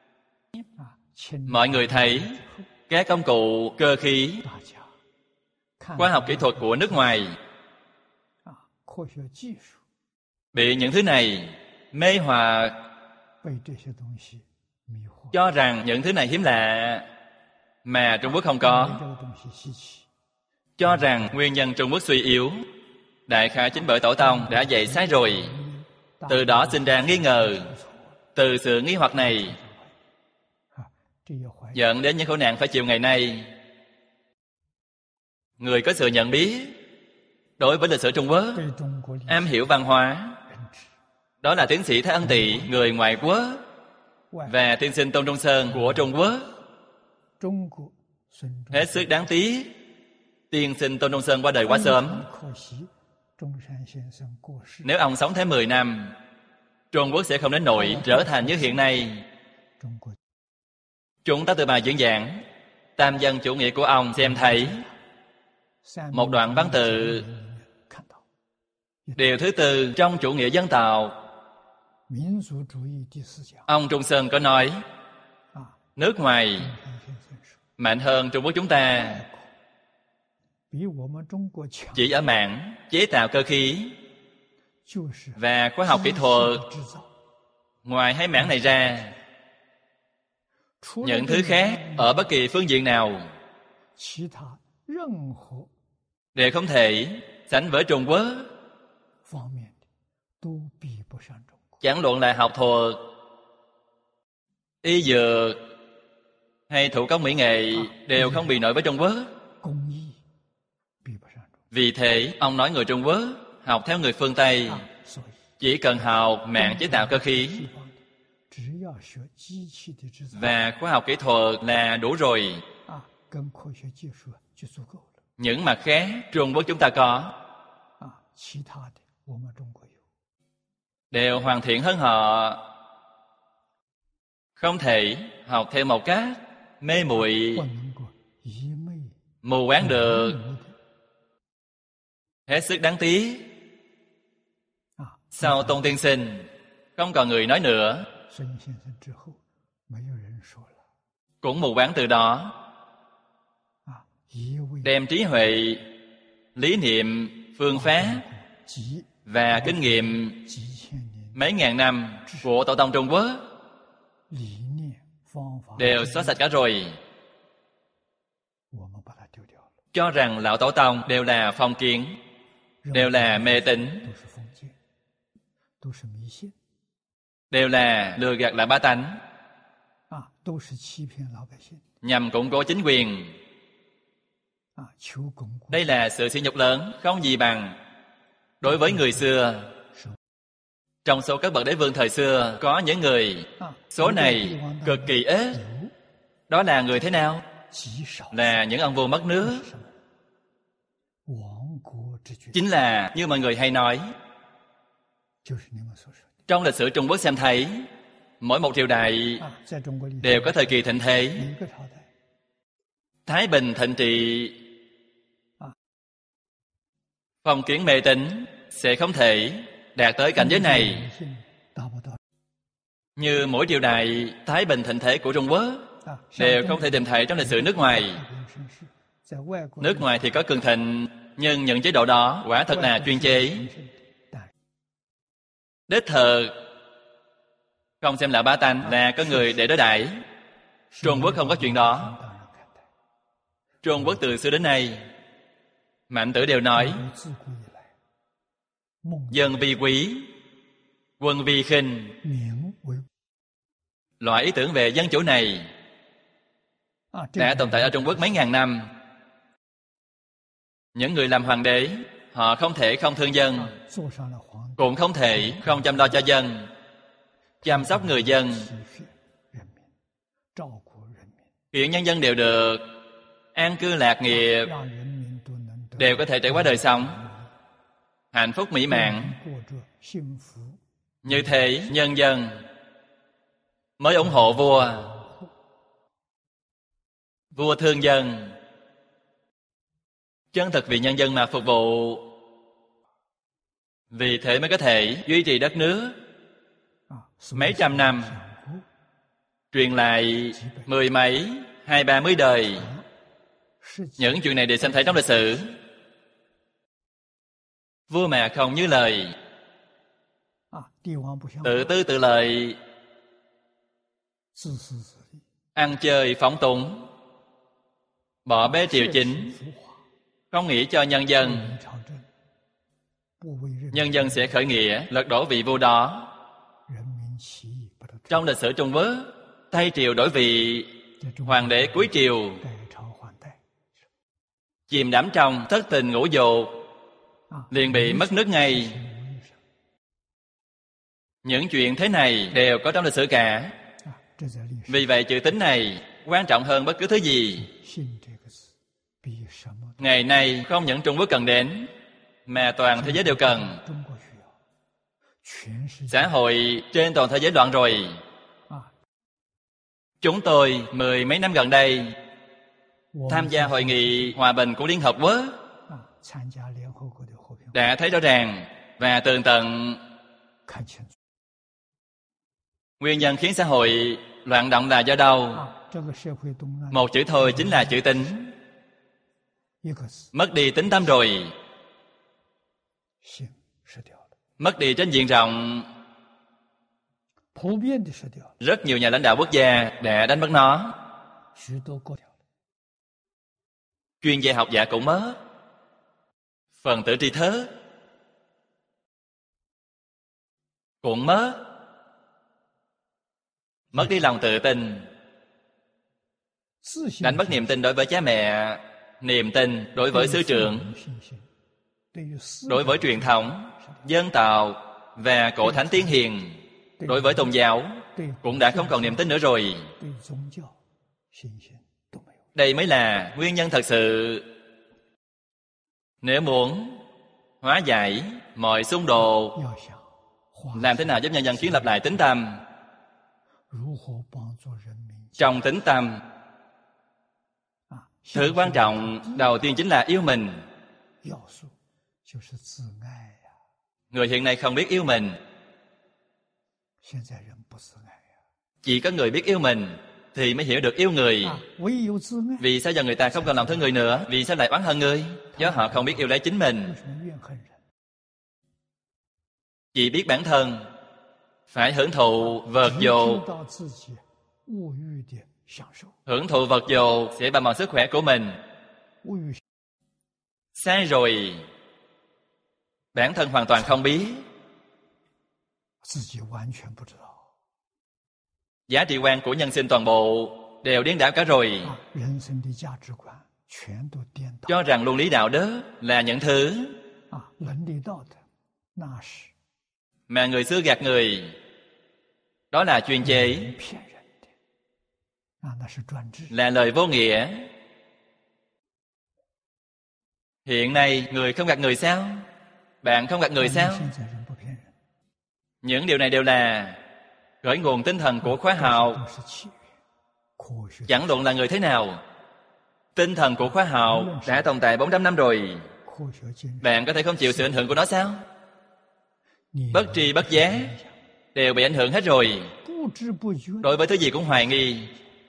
mọi người thấy các công cụ cơ khí, khoa học kỹ thuật của nước ngoài bị những thứ này mê hoặc, cho rằng những thứ này hiếm lạ mà Trung Quốc không có, cho rằng nguyên nhân Trung Quốc suy yếu đại khái chính bởi tổ tông đã dạy sai rồi. Từ đó sinh ra nghi ngờ. Từ sự nghi hoặc này dẫn đến những khổ nạn phải chịu ngày nay. Người có sự nhận biết đối với lịch sử Trung Quốc, am hiểu văn hóa, Đó là tiến sĩ Thái Ân Tị, người ngoại quốc, và tiên sinh Tôn Trung Sơn của Trung Quốc. Hết sức đáng tiếc, tiên sinh Tôn Trung Sơn qua đời quá sớm. Nếu ông sống thêm 10 năm, Trung Quốc sẽ không đến nỗi trở thành như hiện nay. Chúng ta từ bài diễn giảng Tam dân chủ nghĩa của ông xem thấy một đoạn văn tự. Điều thứ tư trong chủ nghĩa dân tộc, ông Trung Sơn có nói nước ngoài mạnh hơn Trung Quốc chúng ta chỉ ở mảng chế tạo cơ khí và khoa học kỹ thuật. Ngoài hai mảng này ra, những thứ khác ở bất kỳ phương diện nào đều không thể sánh với Trung Quốc. Chẳng luận là học thuật, y dược hay thủ công mỹ nghệ đều không bị nổi với Trung Quốc. Vì thế, ông nói người Trung Quốc học theo người phương Tây, chỉ cần học mảng chế tạo cơ khí và khoa học kỹ thuật là đủ rồi. Những mặt khác Trung Quốc chúng ta có đều hoàn thiện hơn họ. Không thể học theo một cách mê muội mù quáng được. Hết sức đáng tiếc. Sau Tôn tiên sinh không còn người nói nữa, cũng mù quáng từ đó, đem trí huệ, lý niệm, phương pháp và kinh nghiệm mấy ngàn năm của tổ tông Trung Quốc đều xóa sạch cả rồi. Cho rằng lão tổ tông đều là phong kiến, đều là mê tín, đều là lừa gạt lại bá tánh, nhằm củng cố chính quyền. Đây là sự sỉ nhục lớn, không gì bằng. Đối với người xưa, trong số các bậc đế vương thời xưa, có những người, số này cực kỳ ít. Đó là người thế nào? Là những ông vua mất nước. Chính là như mọi người hay nói, trong lịch sử Trung Quốc xem thấy, mỗi một triều đại đều có thời kỳ thịnh thế. Thái Bình thịnh trị, phong kiến mê tín sẽ không thể đạt tới cảnh giới này. Như mỗi triều đại Thái Bình thịnh thế của Trung Quốc đều không thể tìm thấy trong lịch sử nước ngoài. Nước ngoài thì có cường thịnh, nhưng những chế độ đó quả thật là chuyên chế. Đích thực không xem là bá tánh, là có người để đối đãi. Trung Quốc không có chuyện đó. Trung Quốc từ xưa đến nay, Mạnh Tử đều nói dân vi quý, quân vi khinh. Loại ý tưởng về dân chủ này đã tồn tại ở Trung Quốc mấy ngàn năm. Những người làm hoàng đế, họ không thể không thương dân, cũng không thể không chăm lo cho dân, chăm sóc người dân, khiến nhân dân đều được an cư lạc nghiệp, đều có thể trải qua đời sống hạnh phúc mỹ mãn. Như thế nhân dân mới ủng hộ vua. Vua thương dân, chân thực vì nhân dân mà phục vụ. Vì thế mới có thể duy trì đất nước mấy trăm năm, truyền lại mười mấy, 20-30 đời. Những chuyện này đều xem thấy trong lịch sử. Vua mà không như lời, tự tư tự lợi, ăn chơi phóng túng, bỏ bê triều chính, không nghĩ cho nhân dân. Nhân dân sẽ khởi nghĩa lật đổ vị vua đó. Trong lịch sử Trung Quốc, thay triều đổi vị, hoàng đế cuối triều, chìm đắm trong thất tình ngũ dục, liền bị mất nước ngay. Những chuyện thế này đều có trong lịch sử cả. 这在历史 Vì vậy chữ tín này quan trọng hơn bất cứ thứ gì. 信这个字比什么都 Ngày nay không những Trung Quốc cần đến, mà toàn thế giới đều cần. 中国需要，全世界 Xã hội trên toàn thế giới loạn rồi. 啊， Chúng tôi 10 mấy năm gần đây 我 tham 们 gia hội nghị hòa bình của Liên Hợp Quốc 啊参加联合国的和平会， đã thấy rõ ràng và tường tận 看清楚 nguyên nhân khiến xã hội loạn động là do đâu. 啊，这个社会动乱 Một chữ thôi chính là chữ tín. 一个字 Mất đi tín tâm rồi, 信失掉了， mất đi trên diện rộng. 普遍的失掉了， Rất nhiều nhà lãnh đạo quốc gia đã đánh mất nó. 许多国掉了， Chuyên gia học giả cũng mất. Phần tử tri thức cũng mất. Mất đi lòng tự tin, 自信 đánh mất niềm tin đối với cha mẹ, niềm tin đối với sư trưởng, 信心，对于思 đối với truyền thống, dân tộc và cổ thánh tiên hiền, đối với tôn giáo 对 cũng đã không còn niềm tin nữa rồi. 对宗教信心都没有。 Đây mới là nguyên nhân thật sự. Nếu muốn hóa giải mọi xung đột, 要想化 làm thế nào giúp nhân dân kiến lập lại tín tâm? 如何帮助人民 Trong tín tâm, 啊？ thứ quan trọng đầu tiên chính là yêu mình. 要素就是自爱呀、 Người hiện nay không biết yêu mình. 现在人不自爱呀、 Chỉ có người biết yêu mình thì mới hiểu được yêu người. 唯有自爱， Vì sao giờ người ta không còn lòng thương người nữa? Vì sao lại oán hận người? Do họ không biết yêu lấy chính mình, 为什么怨恨人？ chỉ biết bản thân, phải hưởng thụ vật 只 dục. 知道自己物欲的享受， Hưởng thụ vật dục sẽ bào mòn sức khỏe của mình. 物欲 Sai rồi. Bản thân hoàn toàn không biết. 自己完全不知道 Giá trị quan của nhân sinh toàn bộ đều điên đảo cả rồi. 啊！人生的价值观全都颠倒 Cho rằng luân lý đạo đức là những thứ 啊！伦理道德那是 mà người xưa gạt người. Đó là chuyên chế, 骗人的啊！那是专制 là lời vô nghĩa. Hiện nay người không gạt người sao? Bạn không gạt người 但 sao? 是现在人不骗人， Những điều này đều là khởi nguồn tinh thần của khoa 这 học. 都是起源，科学 Chẳng luận là người thế nào, tinh thần của khoa học đã tồn tại 400 năm rồi. 科学精神， Bạn có thể không chịu sự ảnh hưởng của nó sao? 你 Bất tri bất giác đều bị ảnh hưởng hết rồi. 不知不觉 Đối với thứ gì cũng hoài nghi.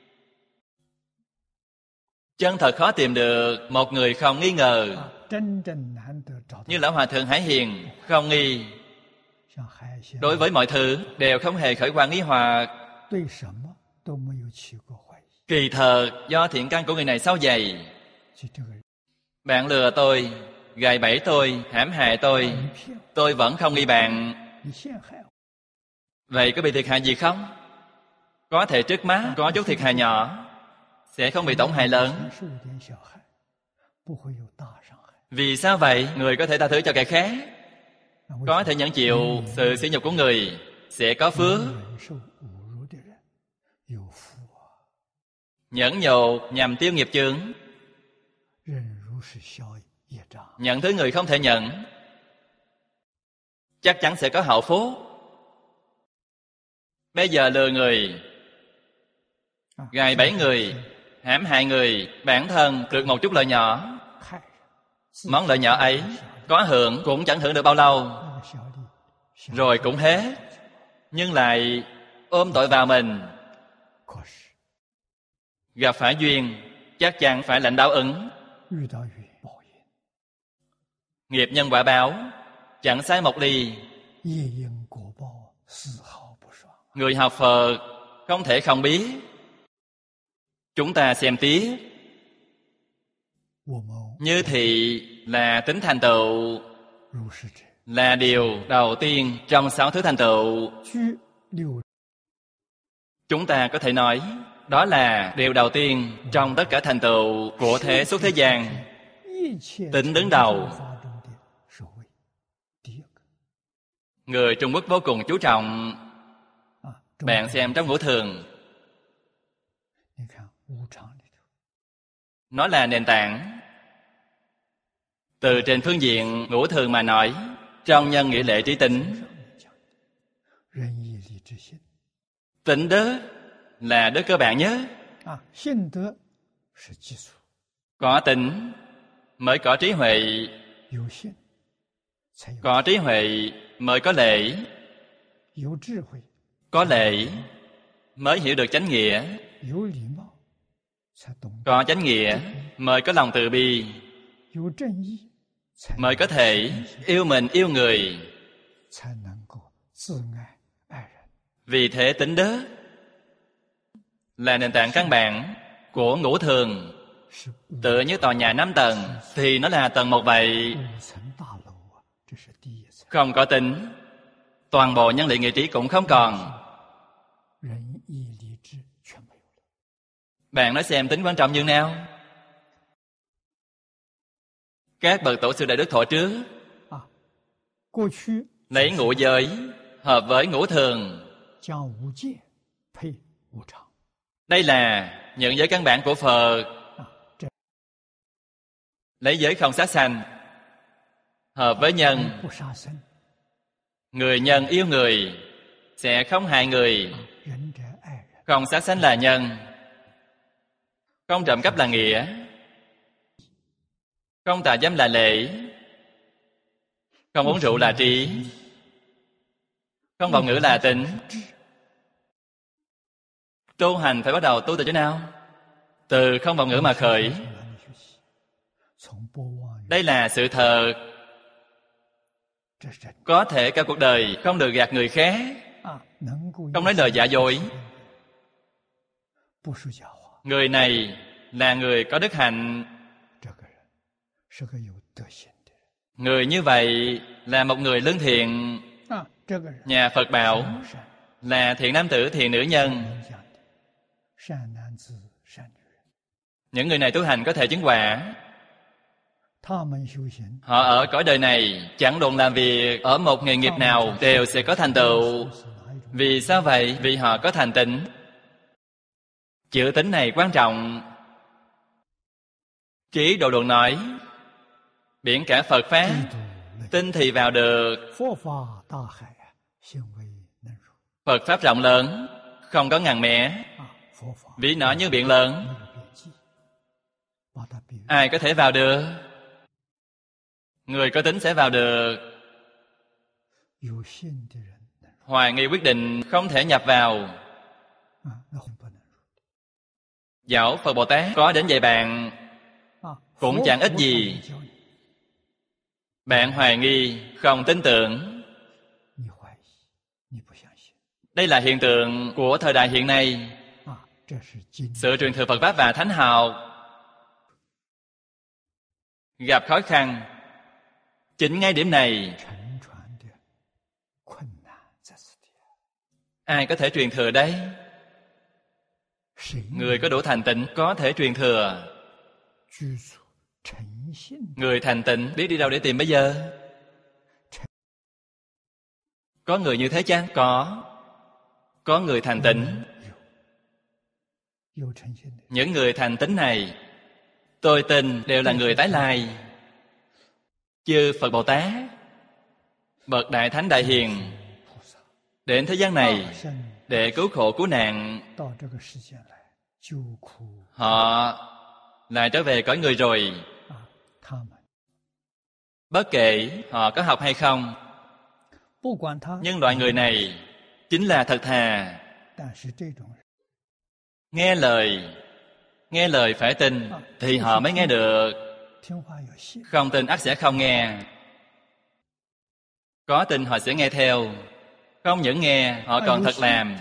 Chân thật khó tìm được một người không nghi ngờ. 啊，真正难得找到 Như Lão Hòa Thượng Hải Hiền, không nghi. 像海鲜， Đối với mọi thứ đều không hề khởi quan nghi hoặc. 对什么都没有起过怀疑， Kỳ thật do thiện căn của người này sâu dày. 就这个人 Bạn lừa tôi, gài bẫy tôi, hãm hại tôi, 你骗我， tôi vẫn không nghi bạn. 你陷害我， Vậy có bị thiệt hại gì không? Có thể trước mắt có chút thiệt hại nhỏ, sẽ không bị tổn hại lớn. 承受一点小害，不会有大伤害。 Vì sao vậy? Người có thể tha thứ cho kẻ khác, 那为 có 什 thể 么 nhẫn chịu sự sỉ nhục của người, sẽ có phước. 忍受侮辱的人有福啊？ Nhẫn nhục nhằm tiêu nghiệp chướng, 忍辱是消业障， nhận thứ người không thể nhận, chắc chắn sẽ có hậu phúc. Bây giờ lừa người, 啊 gài bẫy người, hãm hại người, bản thân được một chút lợi nhỏ. 害人，自 Món lợi nhỏ ấy có hưởng cũng chẳng hưởng được bao lâu, 那个小利，小 rồi cũng hết. Nhưng lại ôm tội vào mình. 可是 Gặp phải duyên, chắc chắn phải lãnh báo ứng. 遇到缘报应， Nghiệp nhân quả báo, chẳng sai một ly. 业因果报丝毫不爽。 Người học Phật không thể không biết. Chúng ta xem tiếp. 我们 Như thị là tính thành tựu, 如是者， là điều đầu tiên trong 6 thứ thành tựu. 居六 Chúng ta có thể nói đó là điều đầu tiên trong tất cả thành tựu của thế xuất thế gian. 一切 Tính đứng đầu. 发中的是为第一个， Người Trung Quốc vô cùng chú trọng. Bạn xem trong Ngũ Thường, nó là nền tảng. Từ trên phương diện Ngũ Thường mà nói, trong nhân nghĩa lệ trí tính, tịnh đức là đức cơ bản nhất. Có tịnh mới có trí huệ, có trí huệ mới có lễ, có lễ mới hiểu được chánh nghĩa, có chánh nghĩa mới có lòng từ bi, mới có thể yêu mình yêu người. Vì thế tịnh đức là nền tảng căn bản của Ngũ Thường. Tựa như tòa nhà 5 tầng thì nó là tầng 1 vậy. Không có tịnh, toàn bộ nhân lý nghĩa trí cũng không còn. Bạn nói xem tính quan trọng như nào? Các bậc tổ sư Đại Đức thuở trước lấy ngũ giới hợp với Ngũ Thường. Đây là những giới căn bản của Phật. Lấy giới không sát sanh hợp với nhân. Người nhân yêu người sẽ không hại người. Không sát sanh là nhân. Không trộm cắp là nghĩa. Không tà dâm là lễ. Không uống rượu là trí. Không vọng ngữ là tính. Tu hành phải bắt đầu tu từ chỗ nào? Từ không vọng ngữ mà khởi. Đây là sự thật. Có thể cả cuộc đời không được gạt người khác, không nói lời giả dối. Người này là người có đức hạnh. Người như vậy là một người lương thiện. Nhà Phật bảo là thiện nam tử, thiện nữ nhân. Những người này tu hành có thể chứng quả. Họ ở cõi đời này chẳng luận làm việc ở một nghề nghiệp nào đều sẽ có thành tựu. Vì sao vậy? Vì họ có thành tịnh. Chữ tính này quan trọng. Trí Độ Luận nói biển cả Phật Pháp, tin thì vào được. Phật Pháp rộng lớn, không có ngăn mẽ. Ví nó như biển lớn, ai có thể vào được? Người có tính sẽ vào được. Hoài nghi quyết định không thể nhập vào. Dẫu Phật Bồ Tát có đến dạy bạn cũng chẳng ích gì. Bạn hoài nghi, không tin tưởng. Đây là hiện tượng của thời đại hiện nay. Sự truyền thừa Phật Pháp và Thánh học gặp khó khăn. Chính ngay điểm này, ai có thể truyền thừa đây? Người có đủ thành tịnh có thể truyền thừa. Người thành tịnh biết đi đâu để tìm bây giờ? Có người như thế chăng? Có người thành tịnh. Những người thành tịnh này, tôi tin đều là người tái lai. Chư Phật Bồ Tát, bậc Đại Thánh Đại Hiền đến thế gian này để cứu khổ cứu nạn. Họ lại trở về cõi người rồi. Bất kể họ có học hay không, nhưng loại người này chính là thật thà. Nghe lời phải tin thì họ mới nghe được. Không tin ắt sẽ không nghe. Có tin họ sẽ nghe theo. Không những nghe, họ còn thật làm.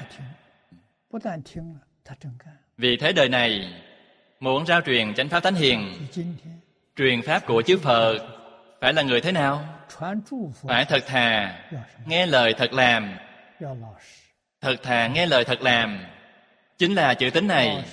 Vì thế đời này muốn rao truyền chánh pháp thánh hiền, truyền pháp của chư Phật, phải là người thế nào? Phải thật thà, nghe lời thật làm. Thật thà, nghe lời thật làm, chính là chữ tín này.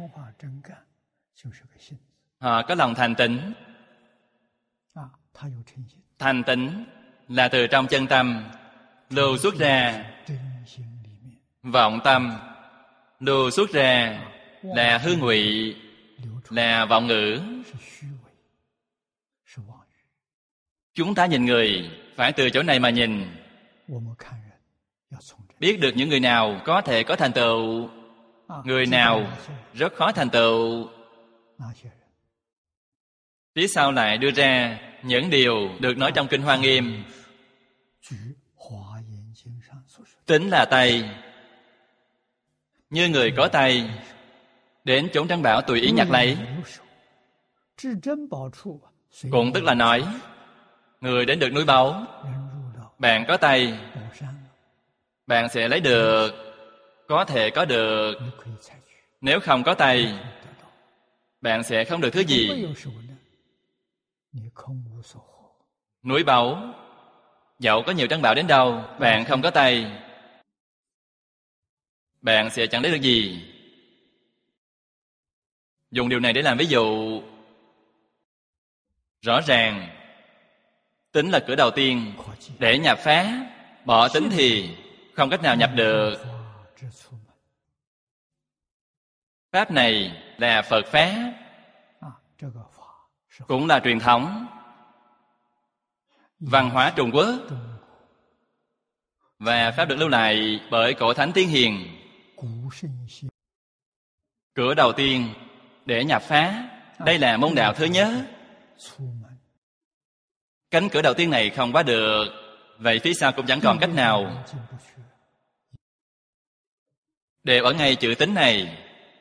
Họ có lòng thành tín. Thành tín là từ trong chân tâm. lưu xuất ra 真心里面 vọng tâm, lưu xuất ra là hư ngụy, 流出 là vọng ngữ. 是虚伪，是妄语。 Chúng ta nhìn người phải từ chỗ này mà nhìn, 我们看人要从这 biết được những người nào có thể có thành tựu, 啊， người 知道 nào 哪些人 rất khó thành tựu. 哪些人 Phía sau lại đưa ra những điều được nói trong Kinh Hoa Nghiêm. 举华严经上所说， Tính là tay, như người có tay, đến chốn trấn bảo tùy ý nhặt lấy. 有手，至珍宝处啊，随 Cũng tức là nói, người đến được núi báu, 人入到 bạn có tay, 宝山了， bạn sẽ lấy được, có thể có được. 你可以采取， Nếu không có tay, 得到。 bạn sẽ không được thứ 如果 gì. 有手呢，你空无所获。 Núi báu, dẫu có nhiều trấn bảo đến đâu, bạn không có tay, bạn sẽ chẳng lấy được gì. Dùng điều này để làm ví dụ. Rõ ràng, tính là cửa đầu tiên 可见 để nhập phá. Bỏ tính thì không cách nào nhập được. 法之出门 Pháp này là Phật Pháp, 啊，这个法是 cũng là truyền thống, văn hóa Trung Quốc, 中国 và Pháp được lưu lại bởi cổ thánh tiên hiền. 古圣先 Cửa đầu tiên để nhập phá. Đây là môn đạo thứ nhất. 出门， Cánh cửa đầu tiên này không qua được, vậy phía sau cũng chẳng còn cách nào. 进不去。 Đều ở ngay chữ tính này.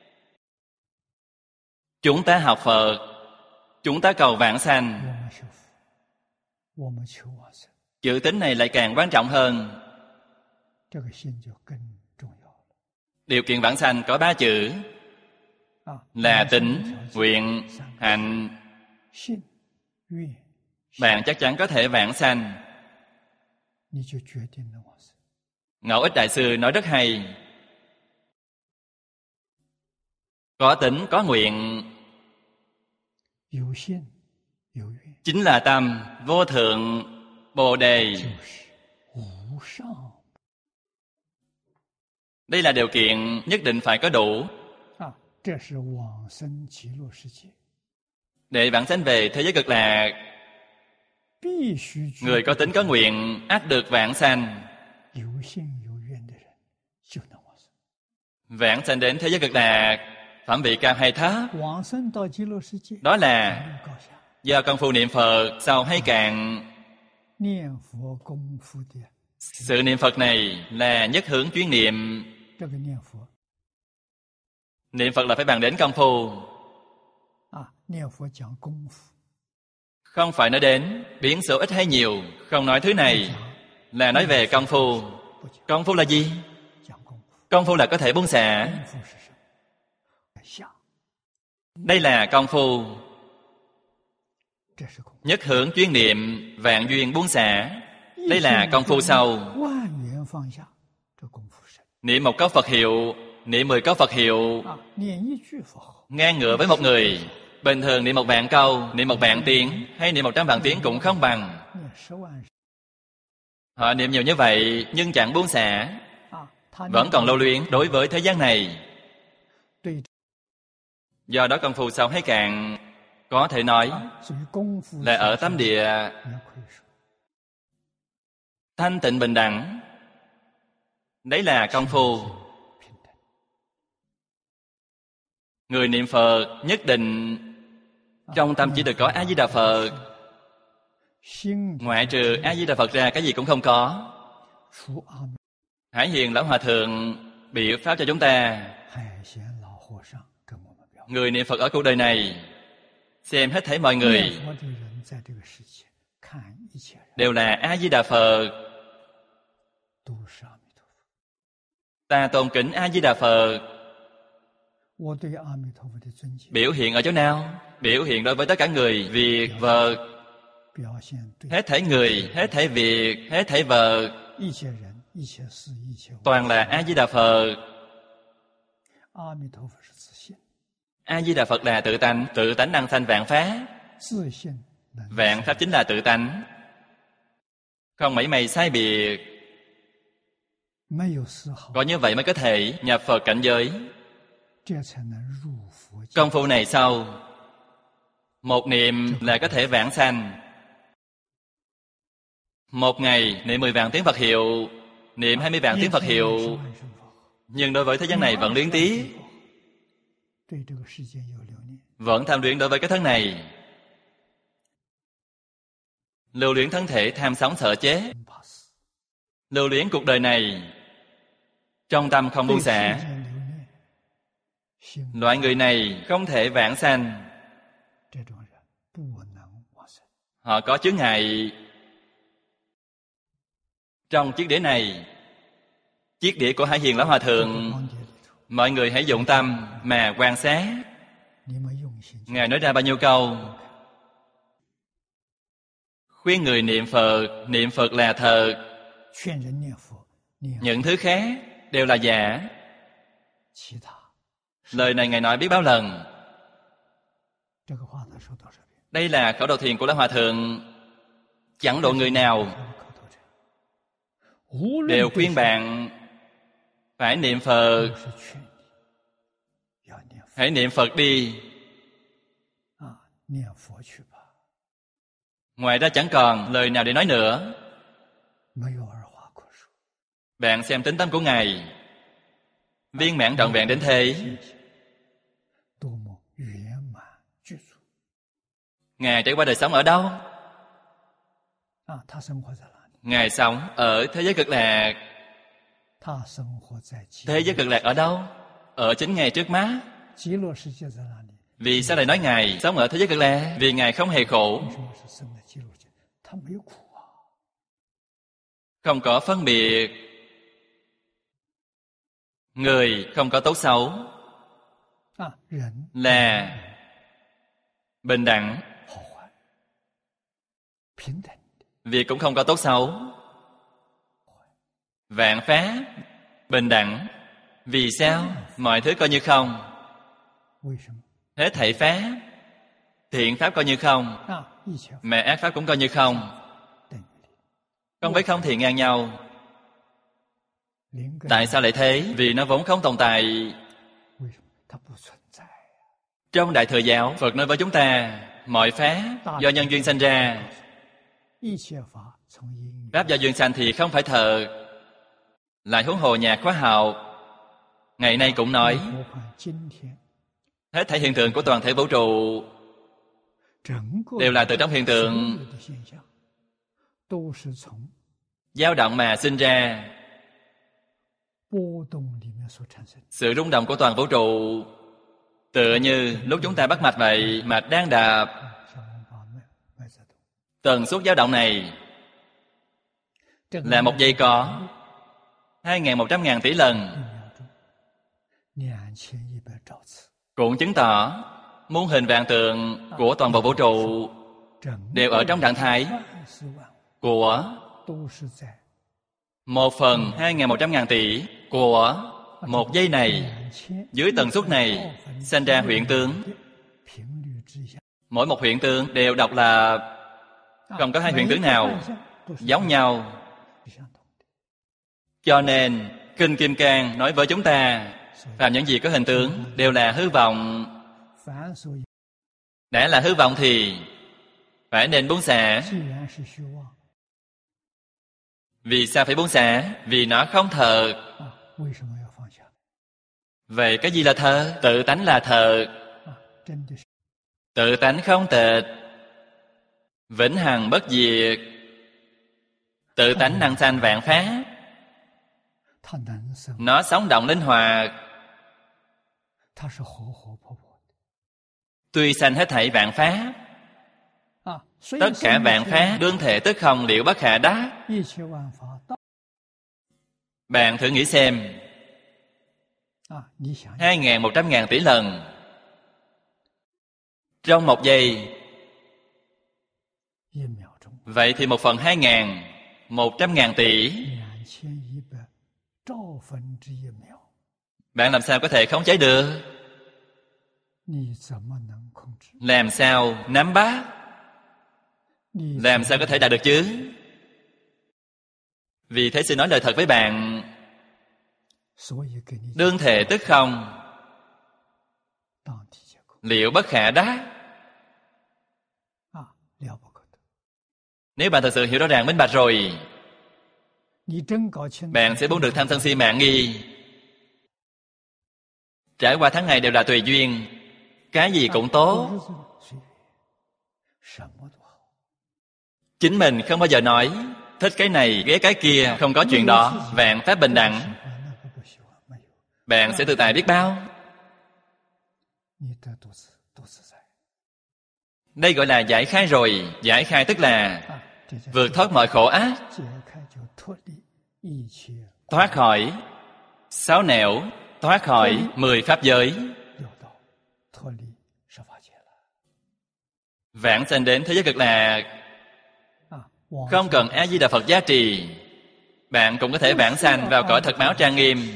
Chúng ta học Phật, chúng ta cầu vãng 我 sanh. 们修福，我们求往生， Chữ tính này lại càng quan trọng hơn. 这个心就更重要了 Điều kiện vãng sanh có 3 chữ 啊。 là 往生 tính, 条件 nguyện, 三个 hạnh. 信、愿， Bạn chắc chắn có thể vãng sanh. 你就决定了往生。 Ngẫu Ích Đại Sư nói rất hay. Có tính, có nguyện, 有信有愿， chính là tâm vô thượng Bồ Đề. 就是无上 Đây là điều kiện nhất định phải có đủ 啊，这是往生极乐世界 để vãng sanh về thế giới cực lạc. 必须具 Người có tính có nguyện ắt được vãng sanh. 有信有愿的人就能往生。 Vãng sanh đến thế giới cực lạc, phẩm vị cao hay thấp, 往生到极乐世界， đó là 法力高下， do công phu niệm Phật sâu hay cạn. 念佛功夫的 Sự niệm Phật này là nhất hướng chuyên niệm. 这个念佛 Niệm Phật là phải bàn đến công phu, 啊，念佛讲功夫， không phải nói đến biến số ít hay nhiều. Không nói thứ này 讲 là nói về công phu. 不讲 Công phu là gì? 讲功夫， Công phu là có thể buông xả. 功夫是什么？下， Đây là công phu. 这是功夫。 Nhất hướng chuyên niệm, vạn duyên buông xả. Đây là công phu sâu. 万缘放下，这功夫深 Niệm một câu Phật hiệu, niệm 10 câu Phật hiệu, 啊！念一句佛号， ngang ngửa với một người. Bình thường niệm 1 vạn câu, niệm 1 vạn tiếng hay niệm 100 vạn tiếng cũng không bằng. 念10万 Họ niệm nhiều như vậy nhưng chẳng buông xả, 啊，他 vẫn còn lưu luyến đối với thế gian này. 对， Do đó công phu sâu hay cạn có thể nói 所以功夫 là ở tâm địa 也可以说 thanh tịnh bình đẳng. Đấy là công phu. 平等。 Người niệm Phật nhất định trong tâm chỉ được có A Di Đà Phật, 心 ngoại trừ A Di Đà Phật ra cái gì cũng không có. 除阿弥 Hải Hiền Lão Hòa Thượng biểu pháp cho chúng ta. 海贤老和尚跟我们表， Người niệm Phật ở cuộc đời này, xem hết thảy mọi người 念佛的人在这个世界看一切人 đều là A Di Đà Phật. 都是阿弥陀佛。 Ta tôn kính A Di Đà Phật. 我对阿弥陀佛的尊敬， Biểu hiện ở chỗ nào? Biểu hiện đối với tất cả người, việc, vật, 表现对 hết thảy người, hết thảy việc, hết thảy vật, 一切人、一切事、一切物。 toàn là A Di Đà Phật. 阿弥陀佛是自信， A Di Đà Phật là tự tánh năng sanh vạn pháp. 自信能 Vạn pháp chính là tự tánh, không mảy may sai biệt. Có như vậy mới có thể nhập Phật cảnh giới. Công phu này sau, một niệm là có thể vãng sanh. Một ngày niệm 10 vạn tiếng Phật hiệu, niệm 20 vạn tiếng Phật hiệu, nhưng đối với thế gian này vẫn luyến tiếc, vẫn tham luyến đối với cái thân này, lưu luyến thân thể, tham sống sợ chết, lưu luyến cuộc đời này, trong tâm không buông xả. Loại người này không thể vãng sanh. Họ có chướng ngại. Trong chiếc đĩa này, chiếc đĩa của Hải Hiền Lão Hòa Thượng, mọi người hãy dụng tâm mà quan sát. Ngài nói ra bao nhiêu câu? Khuyên người niệm Phật là thật. Những thứ khác đều là giả. Lời này Ngài nói biết bao lần. Đây là khẩu đầu thiền của Lão Hòa Thượng. Chẳng độ người nào đều khuyên bạn phải niệm Phật. Hãy niệm Phật đi. Ngoài ra chẳng còn lời nào để nói nữa. Bạn xem tính tâm của Ngài viên mãn trọn vẹn đến thế. Ngài trải qua đời sống ở đâu? Ngài sống ở thế giới cực lạc. Thế giới cực lạc ở đâu? Ở chính Ngài trước mắt. Vì sao lại nói Ngài sống ở thế giới cực lạc? Vì Ngài không hề khổ, không có phân biệt. Người không có tốt xấu, là bình đẳng. Việc cũng không có tốt xấu, vạn pháp bình đẳng. Vì sao? Mọi thứ coi như không. Hết thảy pháp, thiện pháp coi như không, mà ác pháp cũng coi như không. Không với không thì ngang nhau. Tại sao lại thế? Vì nó vốn không tồn tại. Trong Đại Thừa Giáo, Phật nói với chúng ta, mọi pháp do nhân duyên sanh ra. Pháp do duyên sanh thì không phải thật. Lại huống hồ nhà khoa học ngày nay cũng nói, hết thảy hiện tượng của toàn thể vũ trụ đều là từ trong hiện tượng dao động mà sinh ra. Sự rung động của toàn vũ trụ tựa như lúc chúng ta bắt mạch vậy, mạch đang đạp. Tần suất dao động này là một giây có 2.100.000 tỷ lần. Cũng chứng tỏ muôn hình vạn tượng của toàn bộ vũ trụ đều ở trong trạng thái của 1/2.100.000 tỷ của một giây này. Dưới tần suất này sinh ra hiện tướng. Mỗi một hiện tướng đều độc lập, không có hai hiện tướng nào giống nhau. Cho nên Kinh Kim Cang nói với chúng ta, phàm những gì có hình tướng đều là hư vọng. Đã là hư vọng thì phải nên buông xả. Vì sao phải buông xả? Vì nó không thật. Vậy cái gì là thật? Tự tánh là thật. Tự tánh không tịch, vĩnh hằng bất diệt. Tự tánh năng sanh vạn pháp. Nó sống động linh hoạt. Tuy sanh hết thảy vạn pháp, tất cả vạn pháp đương thể tức không liệu bất khả đắc. Bạn thử nghĩ xem, 2.100.000 tỷ lần trong một giây. Vậy thì 1/2.100.000 tỷ. Bạn làm sao có thể khống chế được? Làm sao nắm bắt? Làm sao có thể đạt được chứ? Vì thế xin nói lời thật với bạn, Đương thể tức không, liệu bất khả đắc. Nếu bạn thật sự hiểu rõ ràng minh bạch rồi, bạn sẽ buông được tham sân si mạn nghi. Trải qua tháng ngày đều là tùy duyên, cái gì cũng tốt. Chính mình không bao giờ nói thích cái này ghét cái kia, không có chuyện đó. Vạn pháp bình đẳng, bạn sẽ tự tại biết bao. Đây gọi là giải khai rồi. Giải khai tức là vượt thoát mọi khổ ách, thoát khỏi 6 nẻo, thoát khỏi 10 pháp giới, vãng sanh đến thế giới cực lạc. Không cần A Di Đà Phật giá trì, bạn cũng có thể vãng sanh vào cõi thật báo trang nghiêm.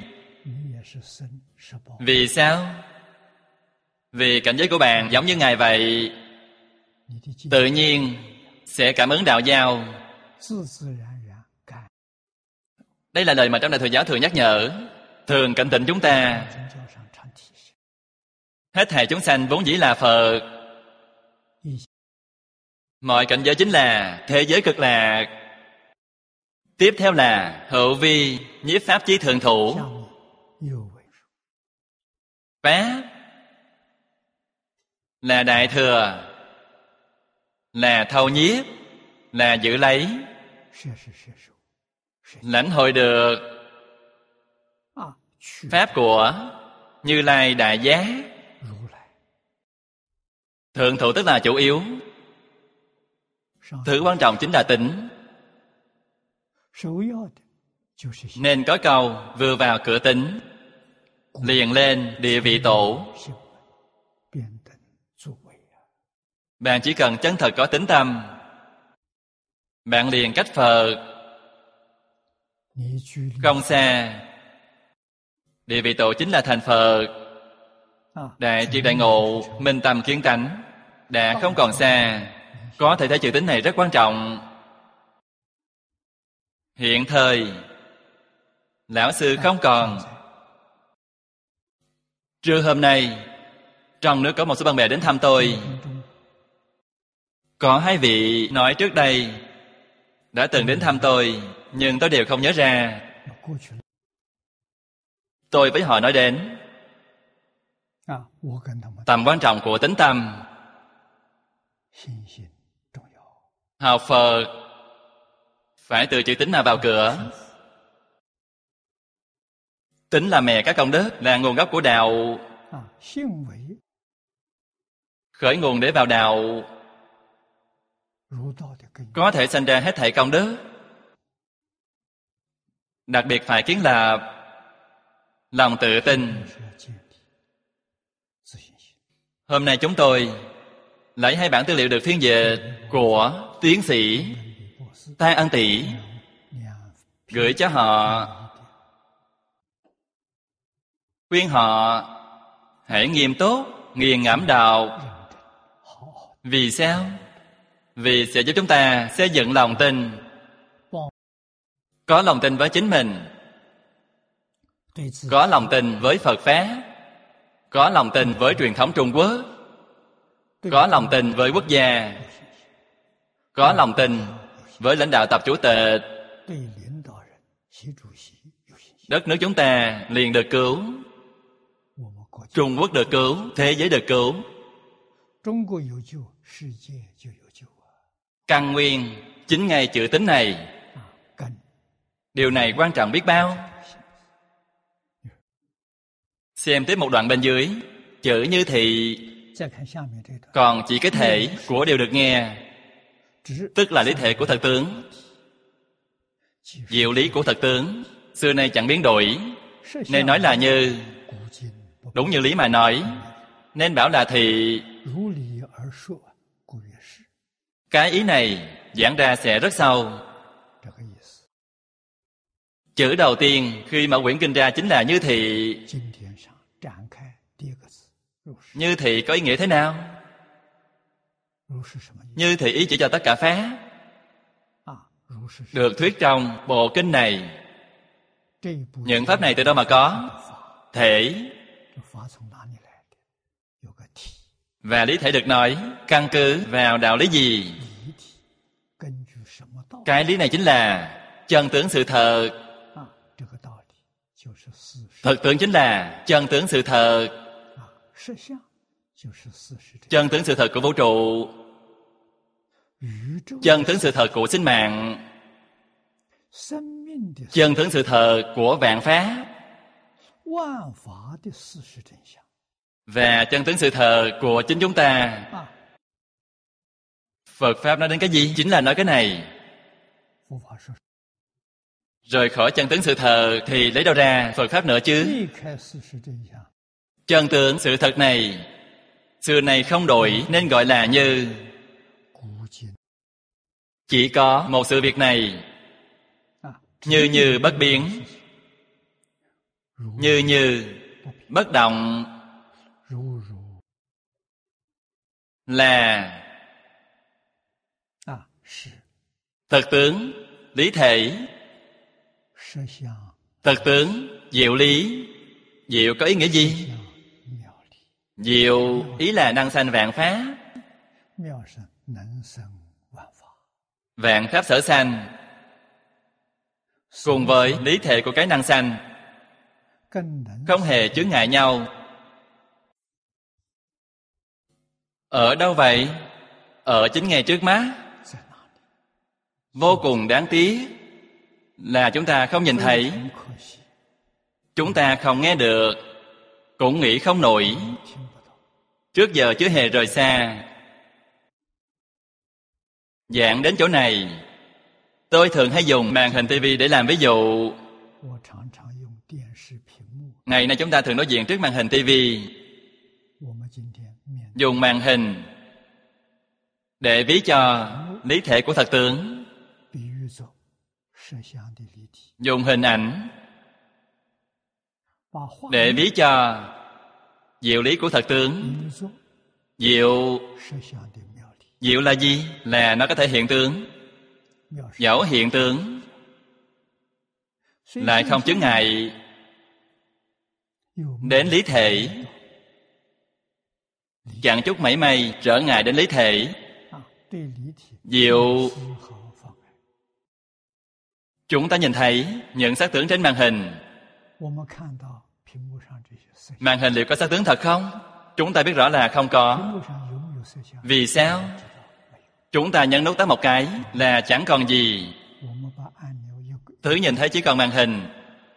Vì sao? Vì cảnh giới của bạn giống như Ngài vậy, tự nhiên sẽ cảm ứng đạo giao. Đây là lời mà trong Đại Thừa Giáo thường nhắc nhở, thường cảnh tỉnh chúng ta. Hết thảy chúng sanh vốn dĩ là Phật. Mọi cảnh giới chính là thế giới cực lạc. Tiếp theo là hậu vi nhiếp pháp chí thượng thủ. Pháp là đại thừa, là thâu nhiếp, là giữ lấy, lãnh hội được pháp của Như Lai Đại Giác. Thượng thủ tức là chủ yếu. Thứ quan trọng chính là tỉnh. Nên có câu vừa vào cửa tỉnh, liền lên địa vị tổ. Bạn chỉ cần chân thật có tín tâm, bạn liền cách Phật không xa. Địa vị tổ chính là thành Phật. Đại triệt đại ngộ, minh tâm kiến tánh, đã không còn xa. Có thể thấy chữ tín này rất quan trọng. Hiện thời lão sư không còn. Trưa hôm nay trong nước có một số bạn bè đến thăm tôi. Có 2 vị nói trước đây đã từng đến thăm tôi, nhưng tôi đều không nhớ ra. Tôi với họ nói đến tầm quan trọng của tín tâm. Học Phật phải từ chữ tín mà vào cửa. Tín là mẹ các công đức, là nguồn gốc của đạo. Khởi nguồn để vào đạo, có thể sanh ra hết thảy công đức. Đặc biệt phải kiến lập lòng tự tin. Hôm nay chúng tôi lấy 2 bản tư liệu được phiên dịch của tiến sĩ Ta Ân Tỷ gửi cho họ, khuyên họ hãy nghiêm túc nghiền ngẫm đạo. Vì sao? Vì sẽ giúp chúng ta xây dựng lòng tin. Có lòng tin với chính mình, có lòng tin với Phật Pháp, có lòng tin với truyền thống Trung Quốc, có lòng tin với quốc gia, có lòng tin với lãnh đạo tập chủ tịch. Đất nước chúng ta liền được cứu, Trung Quốc được cứu, thế giới được cứu. Căn nguyên chính ngay chữ tín này. Điều này quan trọng biết bao. Xem tiếp một đoạn bên dưới, chữ như thị còn chỉ cái thể của điều được nghe, tức là lý thể của thật tướng. Diệu lý của thật tướng xưa nay chẳng biến đổi, nên nói là như. Đúng như lý mà nói, nên bảo là thị. Cái ý này giảng ra sẽ rất sâu. Chữ đầu tiên khi mở quyển kinh ra chính là như thị. Như thị có ý nghĩa thế nào? Như thị ý chỉ cho tất cả Pháp được thuyết trong bộ kinh này. Những pháp này từ đâu mà có? Thể. Và lý thể được nói căn cứ vào đạo lý gì? Cái lý này chính là chân tướng sự thật. Thực tướng chính là chân tướng sự thật. Chân tướng sự thật của vũ trụ, chân tướng sự thật của sinh mạng, chân tướng sự thật của vạn pháp, và chân tướng sự thật của chính chúng ta. Phật Pháp nói đến cái gì? Chính là nói cái này. Rời khỏi chân tướng sự thật thì lấy đâu ra Phật Pháp nữa chứ? Chân tướng sự thật này xưa nay không đổi nên gọi là như. Chỉ có một sự việc này như bất biến, như bất động, là thực tướng lý thể. Thực tướng diệu lý. Diệu có ý nghĩa gì? Diệu ý là năng sanh vạn pháp. Vạn pháp sở sanh cùng với lý thể của cái năng sanh không hề chướng ngại nhau. Ở đâu vậy? Ở chính ngay trước mắt. Vô cùng đáng tiếc là chúng ta không nhìn thấy, chúng ta không nghe được, cũng nghĩ không nổi. Trước giờ chưa hề rời xa. Giảng đến chỗ này, tôi thường hay dùng màn hình tivi để làm ví dụ. Ngày nay chúng ta thường đối diện trước màn hình tivi, dùng màn hình để ví cho lý thể của thật tướng, dùng hình ảnh để ví cho diệu lý của thật tướng. Diệu là gì? Là nó có thể hiện tướng. Dẫu hiện tướng lại không chướng ngại đến lý thể, chẳng chút mảy may trở ngại đến lý thể. Diệu chúng ta nhìn thấy những sắc tướng trên màn hình. Màn hình liệu có sắc tướng thật không? Chúng ta biết rõ là không có. Vì sao? Chúng ta nhấn nút tắt một cái là chẳng còn gì. Thứ nhìn thấy chỉ còn màn hình,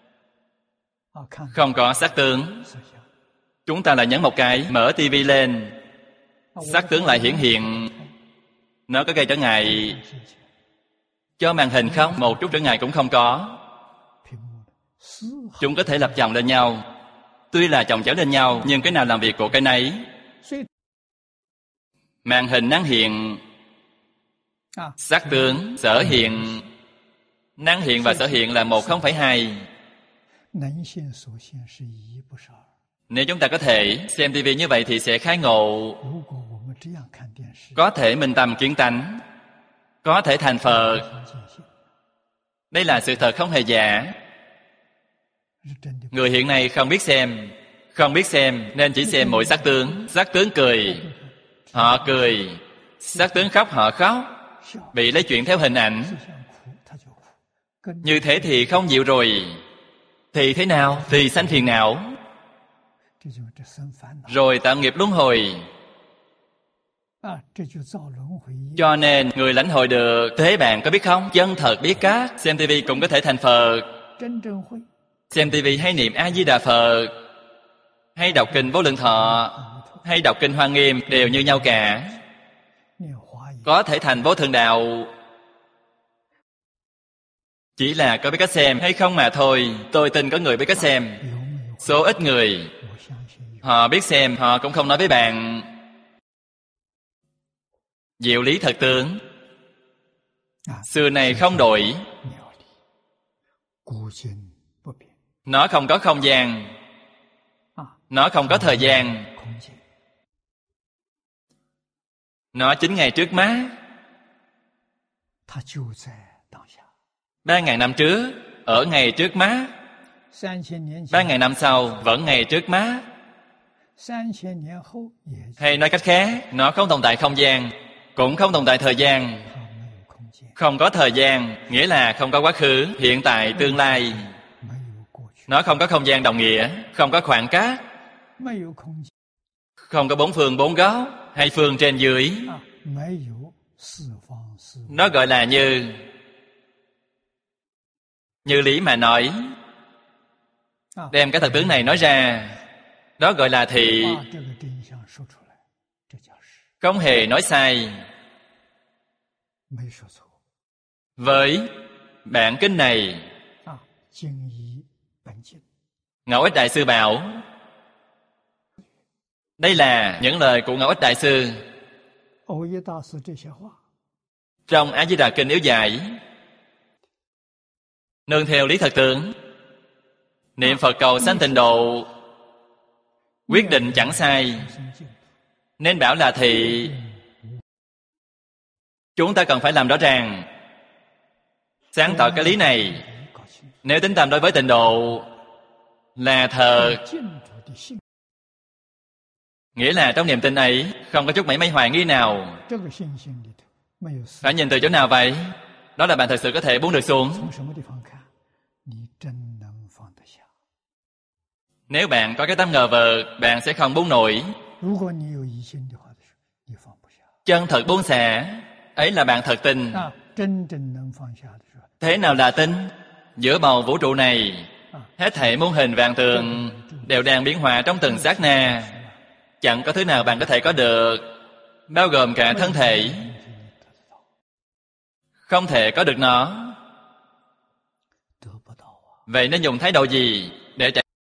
không có sắc tướng. Chúng ta lại nhấn một cái, mở tivi lên, sắc tướng lại hiển hiện. Nó có gây trở ngại cho màn hình không? Một chút trở ngại cũng không có. Chúng có thể lập chồng lên nhau. Tuy là chồng chéo lên nhau, nhưng cái nào làm việc của cái nấy. Màn hình năng hiện, sắc tướng sở hiện. Năng hiện và sở hiện là một, không phải hai. Nếu chúng ta có thể xem tivi như vậy thì sẽ khai ngộ. Có thể minh tâm kiến tánh, có thể thành Phật. Đây là sự thật không hề giả. Người hiện nay không biết xem nên chỉ xem mỗi sắc tướng. Sắc tướng cười, họ cười. Sắc tướng khóc, họ khóc. Bị lấy chuyện theo hình ảnh. Như thế thì không dịu rồi. Thì thế nào? Thì sanh phiền não, rồi tạo nghiệp luân hồi. Cho nên người lãnh hội được. Thế bạn có biết không? Chân thật biết các. Xem tivi cũng có thể thành Phật. Xem tivi hay niệm A-di-đà Phật, hay đọc kinh Vô Lượng Thọ, hay đọc kinh Hoa Nghiêm đều như nhau cả. Có thể thành Vô Thượng Đạo. Chỉ là có biết cách xem hay không mà thôi. Tôi tin có người biết cách xem. Số ít người họ biết xem, họ cũng không nói với bạn. Diệu lý thật tướng xưa này không đổi. Nó không có không gian, nó không có thời gian. Nó chính ngay trước mắt. 它就在当下。 3.000 năm trước, ở ngay trước mắt. 3.000 năm sau vẫn ngay trước mắt. Hay nói cách khác, nó không tồn tại không gian, cũng không tồn tại thời gian. Không có thời gian nghĩa là không có quá khứ, hiện tại, tương lai. Nó không có không gian đồng nghĩa, không có khoảng cách, không có bốn phương bốn góc hay phương trên dưới. Nó gọi là như lý mà nói, đem cái thật tướng này nói ra, đó gọi là thị. Không hề nói sai. Với bản kinh này, Ngẫu Ích Đại Sư bảo, đây là những lời của Ngẫu Ích Đại Sư trong A Di Đà Kinh yếu giải. Nương theo lý thật tướng, niệm Phật cầu sanh tịnh độ, quyết định chẳng sai, nên bảo là thị. Chúng ta cần phải làm rõ ràng, sáng tỏ cái lý này. Nếu tính tâm đối với tịnh độ là thật, nghĩa là trong niềm tin ấy không có chút mảy may hoài nghi nào. Phải nhìn từ chỗ nào vậy? Đó là bạn thật sự có thể buông được xuống. Nếu bạn có cái tâm ngờ vực, bạn sẽ không buông nổi. Chân thật buông xả, ấy là bạn thật tin. Thế nào là tin? Giữa bầu vũ trụ này, hết thảy muôn hình vạn tượng đều đang biến hóa trong từng sát na. Chẳng có thứ nào bạn có thể có được, bao gồm cả thân thể. Không thể có được nó. Vậy nên dùng thái độ gì để trải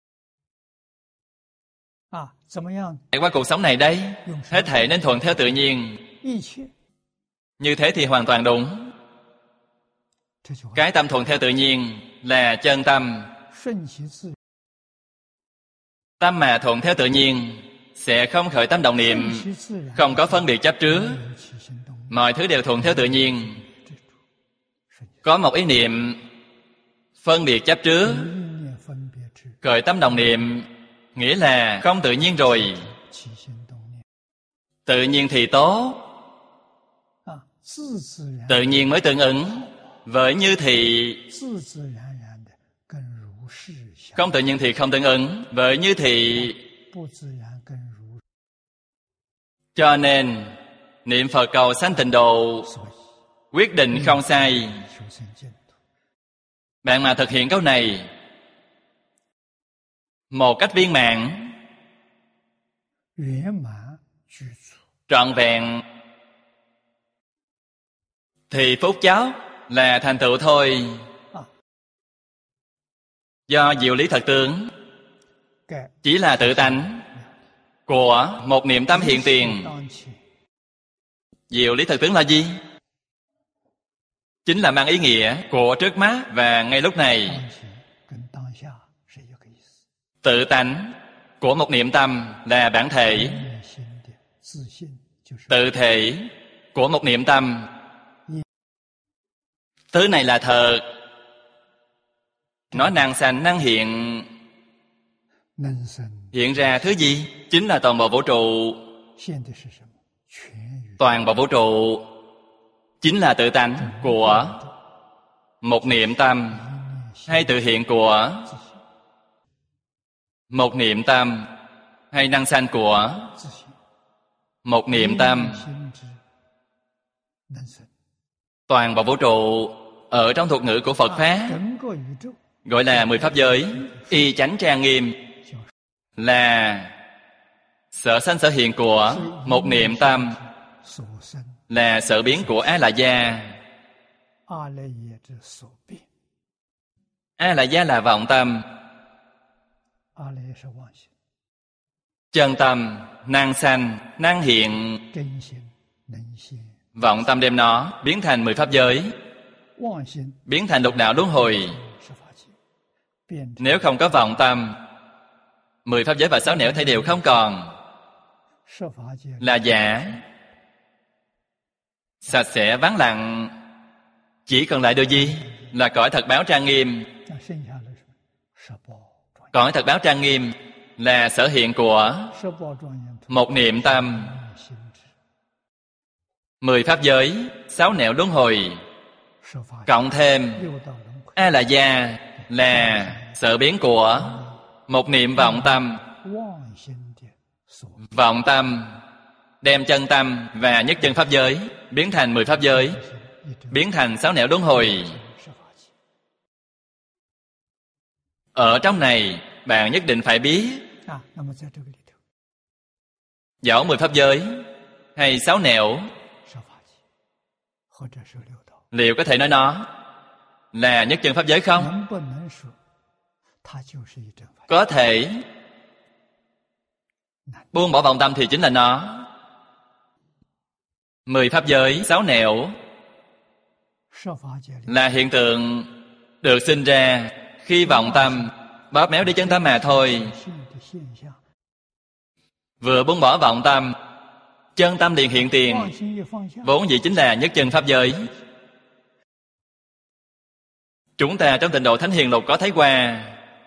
qua cuộc sống này đây? Hết thảy nên thuận theo tự nhiên. Như thế thì hoàn toàn đúng. Cái tâm thuận theo tự nhiên là chân tâm. Tâm mà thuận theo tự nhiên sẽ không khởi tâm động niệm, không có phân biệt chấp trước. Mọi thứ đều thuận theo tự nhiên. Có một ý niệm phân biệt chấp trước, khởi tâm động niệm, nghĩa là không tự nhiên rồi. Tự nhiên thì tốt, tự nhiên mới tương ứng với như thị. Không tự nhiên thì không tương ứng với như thị. Cho nên niệm Phật cầu sanh tịnh độ, quyết định không sai. Bạn mà thực hiện câu này một cách viên mãn, trọn vẹn, thì phút chốc là thành tựu thôi. Do diệu lý thật tướng chỉ là tự tánh của một niệm tâm hiện tiền. Diệu lý thật tướng là gì? Chính là mang ý nghĩa của trước mắt và ngay lúc này. Tự tánh của một niệm tâm là bản thể. Tự thể của một niệm tâm, thứ này là thật. Nó năng sanh năng hiện. Hiện ra thứ gì? Chính là toàn bộ vũ trụ. Toàn bộ vũ trụ chính là tự tánh của một niệm tâm, hay tự hiện của một niệm tâm, hay năng sanh của một niệm tâm. Toàn bộ vũ trụ ở trong thuật ngữ của Phật Pháp gọi là 10 pháp giới, y chánh trang nghiêm, là sở sanh sở hiện của một niệm tâm, là sở biến của A La Gia. A La Gia là vọng tâm. Chân tâm năng sanh năng hiện. Vọng tâm đem nó biến thành 10 pháp giới, biến thành lục đạo luân hồi. Nếu không có vọng tâm, 10 pháp giới và 6 nẻo thể đều không còn, là giả, sạch sẽ vắng lặng. Chỉ còn lại điều gì? Là cõi thật báo trang nghiêm. Cõi thật báo trang nghiêm là sở hiện của một niệm tâm, 10 pháp giới, 6 nẻo luân hồi, cộng thêm A La Gia là sở biến của một niệm vọng tâm. Vọng tâm đem chân tâm và nhất chân pháp giới biến thành 10 pháp giới, biến thành 6 nẻo luân hồi. Ở trong này bạn nhất định phải biết, dẫu 10 pháp giới hay 6 nẻo, liệu có thể nói nó là nhất chân pháp giới không? Có thể. Buông bỏ vọng tâm thì chính là nó. 10 pháp giới, 6 nẻo là hiện tượng được sinh ra khi vọng tâm bóp méo đi chân tâm mà thôi. Vừa buông bỏ vọng tâm, chân tâm liền hiện tiền, vốn dĩ chính là nhất chân pháp giới. Chúng ta trong Tịnh Độ Thánh Hiền Lục có thấy qua.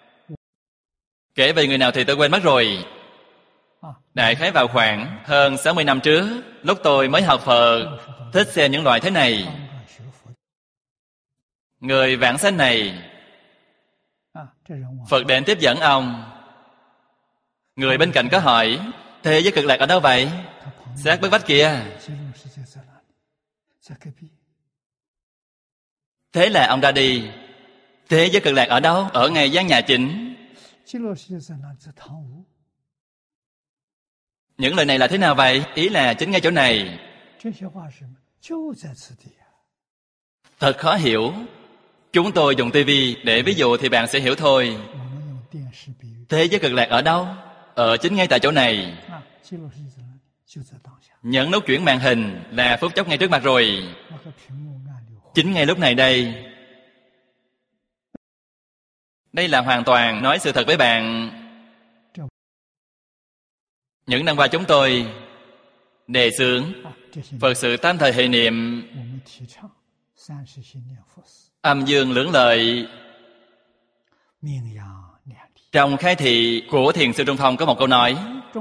Kể về người nào thì tôi quên mất rồi. Đại khái vào khoảng hơn 60 năm trước, lúc tôi mới học Phật, thích xem những loại thế này. Người vãng sanh này, Phật đến tiếp dẫn ông. Người bên cạnh có hỏi: thế giới cực lạc ở đâu vậy? Sát bức vách kia. Thế là ông ra đi. Thế giới cực lạc ở đâu? Ở ngay gian nhà chính. Những lời này là thế nào vậy? Ý là chính ngay chỗ này. Thật khó hiểu. Chúng tôi dùng tivi để ví dụ thì bạn sẽ hiểu thôi. Thế giới cực lạc ở đâu? Ở chính ngay tại chỗ này. Nhấn nút chuyển màn hình là phút chốc ngay trước mặt rồi. Chính ngay lúc này đây. Đây là hoàn toàn nói sự thật với bạn. Những năm qua chúng tôi đề xướng Phật sự tam thời hệ niệm, âm dương lưỡng lợi. Trong khai thị của Thiền sư Trung Phong có một câu nói: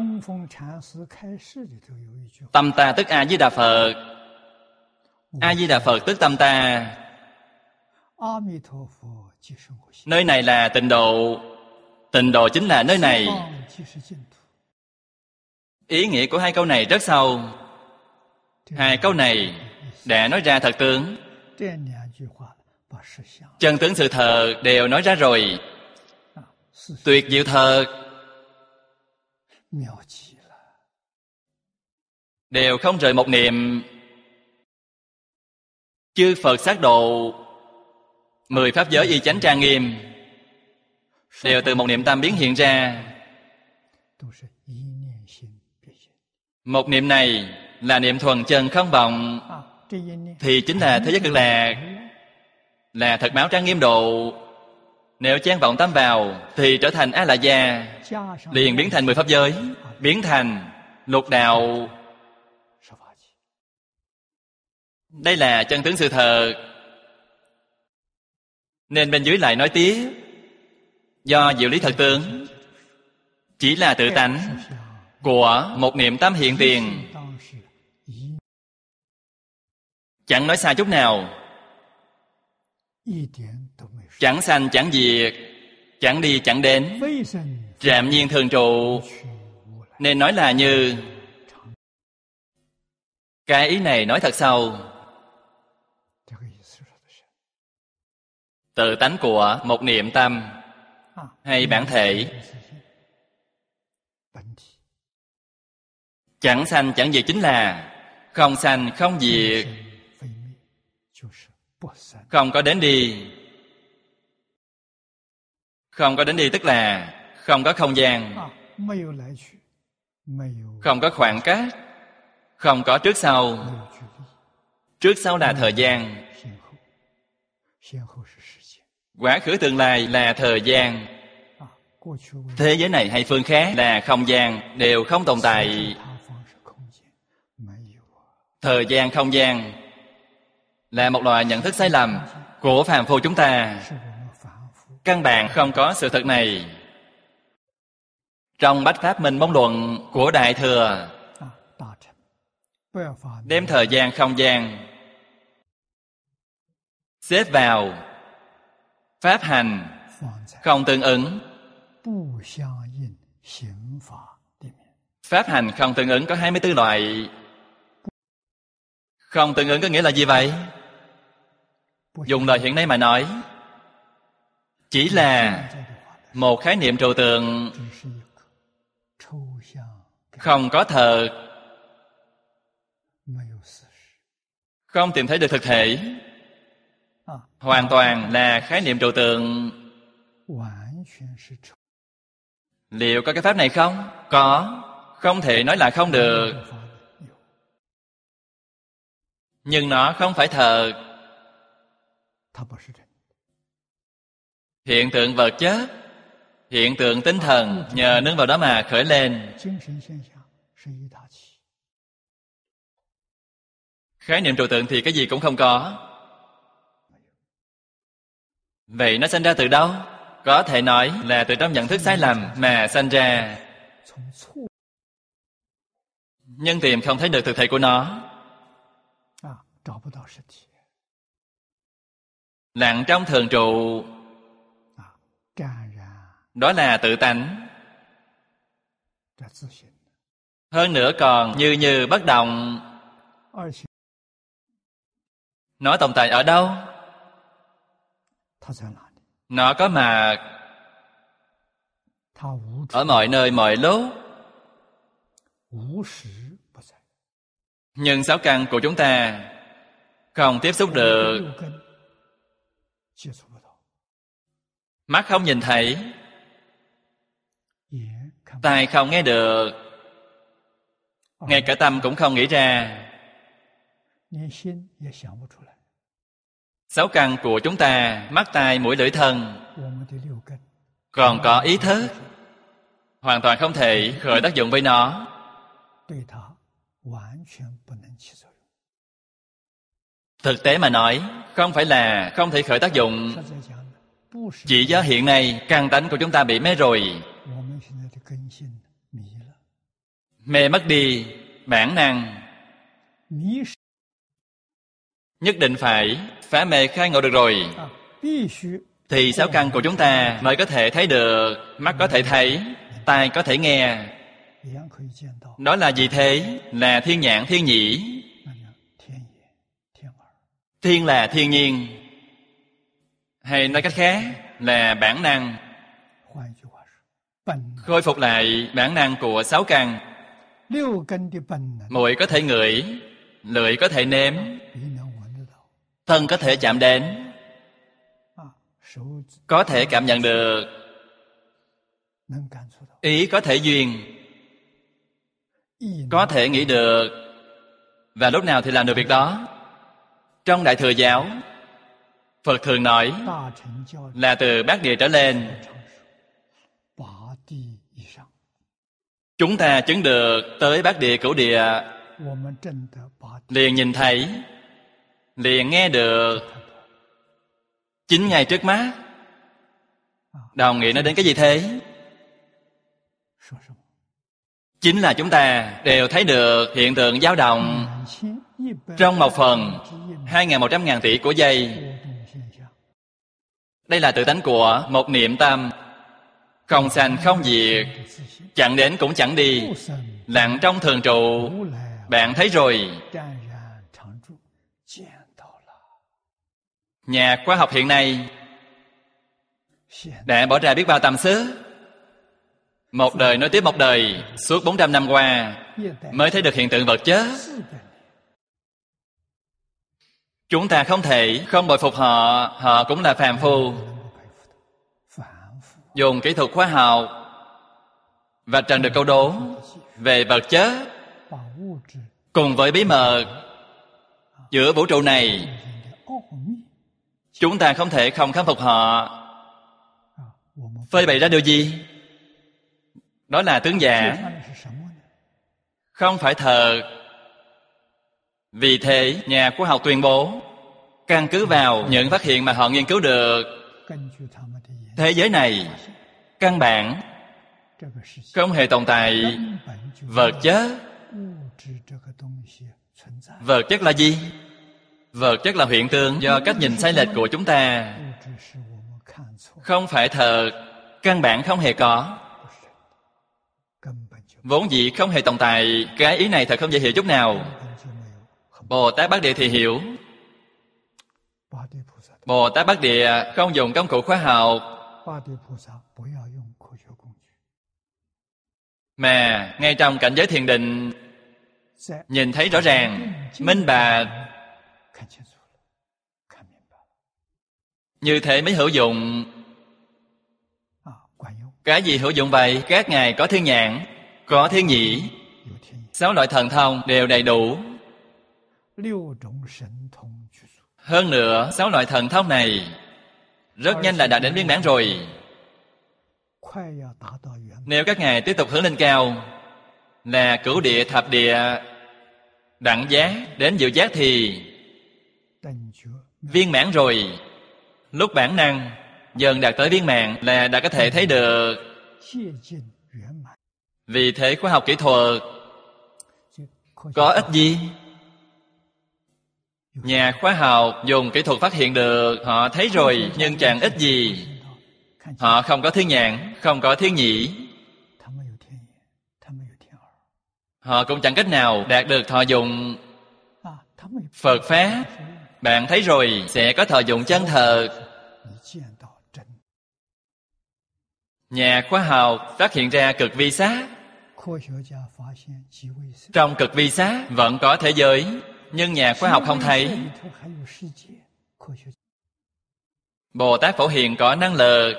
tâm ta tức A Di Đà Phật, A Di Đà Phật tức tâm ta. Nơi này là tịnh độ, tịnh độ chính là nơi này. Ý nghĩa của hai câu này rất sâu. Hai câu này đã nói ra thật tướng. Chân tướng sự thật đều nói ra rồi. Tuyệt diệu thật. Đều không rời một niệm. Chư Phật sát độ, 10 pháp giới y chánh trang nghiêm, đều từ một niệm tâm biến hiện ra. Một niệm này là niệm thuần chân không vọng, thì chính là thế giới cực lạc, là thật báo trang nghiêm độ. Nếu chen vọng tâm vào thì trở thành A La Gia, liền biến thành 10 pháp giới, biến thành lục đạo. Đây là chân tướng sự thật. Nên bên dưới lại nói tiếp: do diệu lý thật tướng, chỉ là tự tánh của một niệm tâm hiện tiền. Chẳng nói xa chút nào. Chẳng sanh chẳng diệt, chẳng đi chẳng đến, trạm nhiên thường trụ. Nên nói là như. Cái ý này nói thật sâu. Tự tánh của một niệm tâm hay bản thể, chẳng sanh chẳng diệt chính là không sanh không diệt, không có đến đi. Không có đến đi tức là không có không gian, không có khoảng cách, không có trước sau. Trước sau là thời gian, quá khứ tương lai là thời gian. Thế giới này hay phương khác là không gian, đều không tồn tại. Thời gian không gian là một loại nhận thức sai lầm của phàm phu chúng ta. Căn bản không có sự thật này. Trong Bách Pháp Minh Môn Luận của Đại Thừa, 大乘不要发 đem thời gian không gian xếp vào pháp hành 方才 không tương ứng. 不相应刑法里面 Pháp hành không tương ứng có 24 loại. Không tương ứng có nghĩa là gì vậy? 不 Dùng lời hiện nay mà nói, chỉ là 现在的话呢 một khái niệm trừu tượng, 只是一个抽象概 không có thật, 没有事实 không tìm thấy được thực thể, 啊， hoàn toàn là khái niệm trừu tượng. 完全是抽 Liệu có cái pháp này không? Có, không thể nói là không được. 象法的有， Nhưng nó không phải thật. 它不是真的。 Hiện tượng vật chất, hiện tượng tinh thần nhờ nương vào đó mà khởi lên. 精神现象是一大气， Khái niệm trừu tượng thì cái gì cũng không có. Vậy nó sanh ra từ đâu? Có thể nói là từ trong nhận thức sai lầm mà sanh ra. 从错 Nhưng tìm không thấy được thực thể của nó. 啊找不到实体 Lặng trong thường trụ, 啊，沾染 đó là tự tánh. 这自信， Hơn nữa còn như bất động. 而且 Nó tồn tại ở đâu? 它在哪里？ Nó có mặt 它无处 ở mọi nơi mọi lúc. 无时不在， Nhưng sáu căn của chúng ta không tiếp xúc được. 六根接触不到， Mắt không nhìn thấy, 眼看不 tai không nghe được, 到， ngay cả tâm cũng không nghĩ ra. 连心也想不出来。 Sáu căn của chúng ta, mắt, tai, mũi, lưỡi, thân, 我们的六根 còn có ý thức, hoàn toàn không thể khởi tác dụng với nó. 对它完全不能起作用。 Thực tế mà nói, không phải là không thể khởi tác dụng, 他在讲的不是 chỉ do hiện nay căn tánh của chúng ta bị mê rồi, 我们现在的根性迷了， mê mất đi bản năng. 迷是 Nhất định phải phá mê khai ngộ được rồi, 啊，必须 thì sáu căn của chúng ta mới có thể thấy được. Mắt có thể thấy, tai có thể nghe. 眼可以见到， Đó là gì thế? Là thiên nhãn, thiên nhĩ. 那叫天眼、天耳。 Thiên là thiên nhiên, hay nói cách khác là bản năng. 换一句话说，本 Khôi phục lại bản năng của sáu căn. 六根的本能， Mũi có thể ngửi, lưỡi có thể nếm, 鼻能闻得到， thân có thể chạm đến, 啊，手指 có thể cảm nhận được, 能感触到， ý có thể duyên, 意 có thể nghĩ được. Và lúc nào thì làm được việc đó? Trong Đại Thừa Giáo, Phật thường nói 大乘教 là từ bát địa trở lên. 常说，八地以上， Chúng ta chứng được tới bát địa cửu địa, 我们证得八地 liền nhìn thấy, liền nghe được, chính ngay trước mắt. Đồng nghĩa nói đến cái gì thế? 说什么？ Chính là chúng ta đều thấy được hiện tượng dao động 2100 trong một phần 之一 2.100.000 tỷ của giây. 波动现象， Đây là tự tánh của một niệm tâm, không sanh không diệt, 的自信， chẳng đến cũng chẳng đi, 不生 lặng trong thường trụ. 无来 Bạn thấy rồi, 沾染常住，见到了， nhà khoa học hiện nay 现 đã bỏ ra biết bao tâm sức. Một đời nối tiếp một đời, suốt 400 năm qua 业代 mới thấy được hiện tượng vật chất. 400年， Chúng ta không thể không bội phục họ, họ cũng là phàm phu. 能够佩服的，反复 Dùng kỹ thuật khoa học và trần được câu đố về vật chất 把物质 cùng với bí mật giữa vũ trụ này. 人的奥秘 Chúng ta không thể không khâm phục họ. 啊，我们 Phơi bày ra điều gì? Đó là tướng 揭 giả, 穿的是什么呢？ không phải thật. Vì thế, nhà khoa học tuyên bố, căn cứ vào những phát hiện mà họ nghiên cứu được, 根据他们的研究， thế giới này căn bản không hề tồn tại vật chất. Vật chất là gì? Vật chất là hiện tượng do cách nhìn sai lệch của chúng ta. Không phải thật, căn bản không hề có, vốn dĩ không hề tồn tại. Cái ý này thật không dễ hiểu chút nào. Bồ Tát Bát Địa thì hiểu. Bồ Tát Bát Địa không dùng công cụ khoa học, mà ngay trong cảnh giới thiền định nhìn thấy rõ ràng, minh bạch. Như thế mới hữu dụng. Cái gì hữu dụng vậy? Các ngài có thiên nhãn, có thiên nhĩ, 6 loại thần thông đều đầy đủ. Hơn nữa 6 loại thần thông này rất nhanh là đạt đến viên mãn rồi. Nếu các ngài tiếp tục hướng lên cao, là cửu địa, thập địa, đẳng giác đến diệu giác thì viên mãn rồi. Lúc bản năng dần đạt tới viên mãn là đã có thể thấy được. Vì thế khoa học kỹ thuật có ích gì? Nhà khoa học dùng kỹ thuật phát hiện được, họ thấy rồi, nhưng chẳng ích gì. Họ không có thiên nhãn, không có thiên nhĩ, họ cũng chẳng cách nào đạt được thọ dụng. Phật Pháp bạn thấy rồi, sẽ có thọ dụng chân thật. Nhà khoa học phát hiện ra cực vi sát. Trong cực vi sát vẫn có thế giới, nhưng nhà khoa học không thấy. Bồ Tát Phổ Hiền có năng lực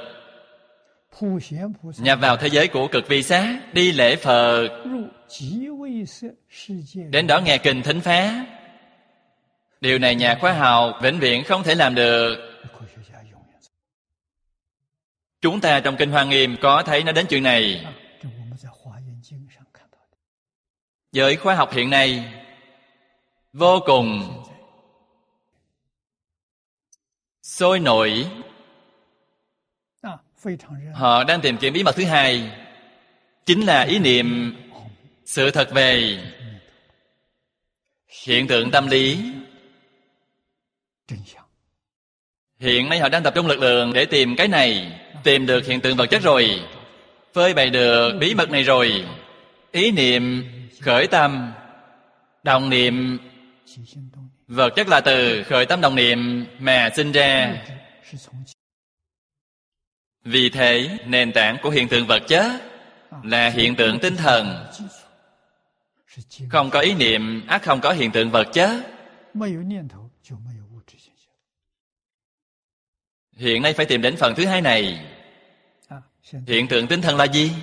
nhập vào thế giới của cực vi sát, đi lễ Phật, đến đó nghe kinh thính Pháp. Điều này nhà khoa học vĩnh viễn không thể làm được. Chúng ta trong Kinh Hoa Nghiêm có thấy nói đến chuyện này. Giới khoa học hiện nay vô cùng sôi nổi. Họ đang tìm kiếm bí mật thứ hai, chính là ý niệm, sự thật về hiện tượng tâm lý. Hiện nay họ đang tập trung lực lượng để tìm cái này. Tìm được hiện tượng vật chất rồi, phơi bày được bí mật này rồi. Ý niệm, khởi tâm, đồng niệm. Vật chất là từ khởi tâm đồng niệm mà sinh ra. Vì thế nền tảng của hiện tượng vật chất là hiện tượng tinh thần. Không có ý niệm ắt không có hiện tượng vật chất. Hiện nay phải tìm đến phần thứ hai này. Hiện tượng tinh thần là gì?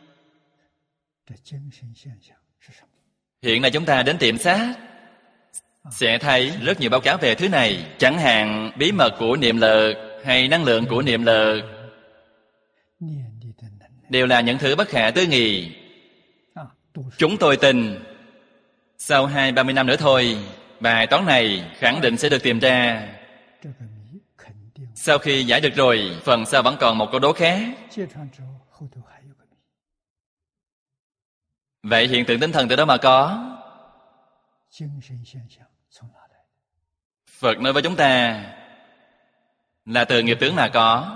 Hiện nay chúng ta đến tiệm sát sẽ thấy rất nhiều báo cáo về thứ này. Chẳng hạn bí mật của niệm lực hay năng lượng của niệm lực đều là những thứ bất khả tư nghị. Chúng tôi tin sau 20-30 năm nữa thôi, bài toán này khẳng định sẽ được tìm ra. Sau khi giải được rồi, phần sau vẫn còn một câu đố khác. Vậy hiện tượng tinh thần từ đâu mà có? Phật nói với chúng ta là từ nghiệp tướng mà có.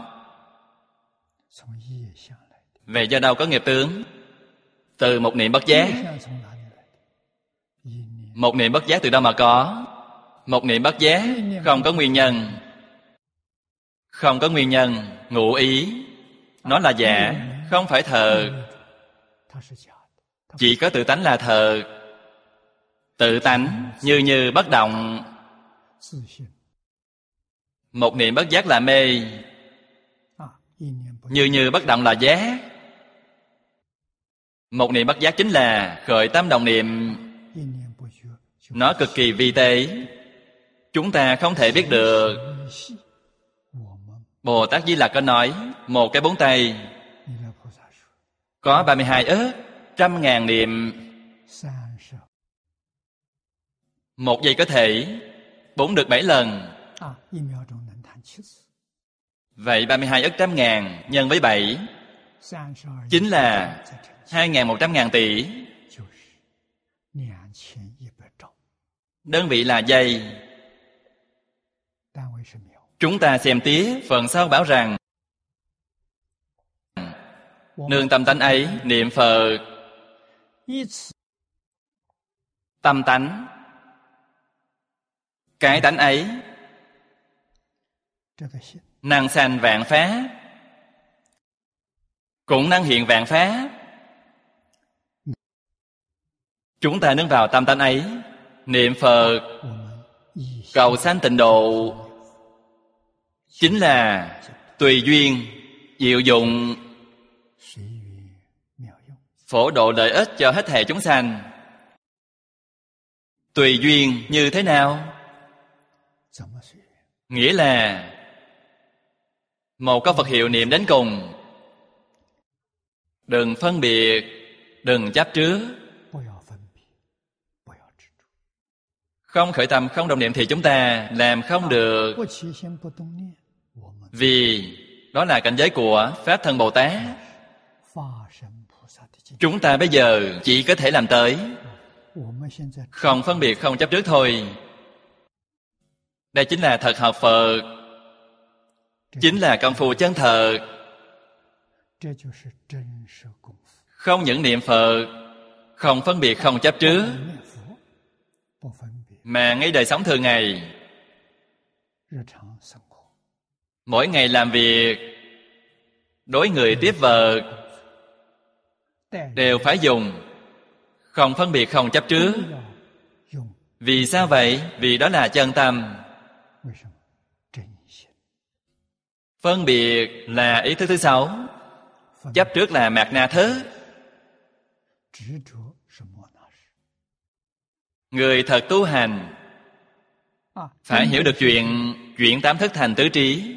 Vậy do đâu có nghiệp tướng? Từ một niệm bất giác. Một niệm bất giác từ đâu mà có? Một niệm bất giác không có nguyên nhân. Không có nguyên nhân, ngụ ý. Nó là giả, không phải thật. Chỉ có tự tánh là thật. Tự tánh như bất động. Một niệm bất giác là mê, như bất động là giác. Một niệm bất giác chính là khởi tâm đồng niệm. Nó cực kỳ vi tế, chúng ta không thể biết được. Bồ Tát Di Lặc có nói, một cái bốn tay có 32 ức, 100.000 niệm. Một giây có thể 4 được 7 lần. Vậy 32 ức 100.000 nhân với 7 chính là 2.100.000 tỷ. Đơn vị là giây. Chúng ta xem tiếp phần sau bảo rằng nương tâm tánh ấy niệm Phật, tâm tánh, cái tánh ấy năng sanh vạn pháp, cũng năng hiện vạn pháp. Chúng ta nương vào tâm tánh ấy niệm Phật, cầu sanh tịnh độ, chính là tùy duyên diệu dụng, phổ độ lợi ích cho hết thảy chúng sanh. Tùy duyên như thế nào? Nghĩa là một câu Phật hiệu niệm đến cùng, đừng phân biệt, đừng chấp trước. Không khởi tâm, không động niệm thì chúng ta làm không được. Vì đó là cảnh giới của Pháp Thân Bồ Tát. Chúng ta bây giờ chỉ có thể làm tới không phân biệt, không chấp trước thôi. Đây chính là thật học Phật, chính là công phu chân thật. Không những niệm Phật, không phân biệt, không chấp trước, mà ngay đời sống thường ngày, mỗi ngày làm việc, đối người tiếp vật, đều phải dùng không phân biệt, không chấp trước. Vì sao vậy? Vì đó là chân tâm. Phân biệt là ý thức thứ 6, chấp trước là mạt na thức. Người thật tu hành phải hiểu được chuyện chuyển 8 thức thành tứ trí.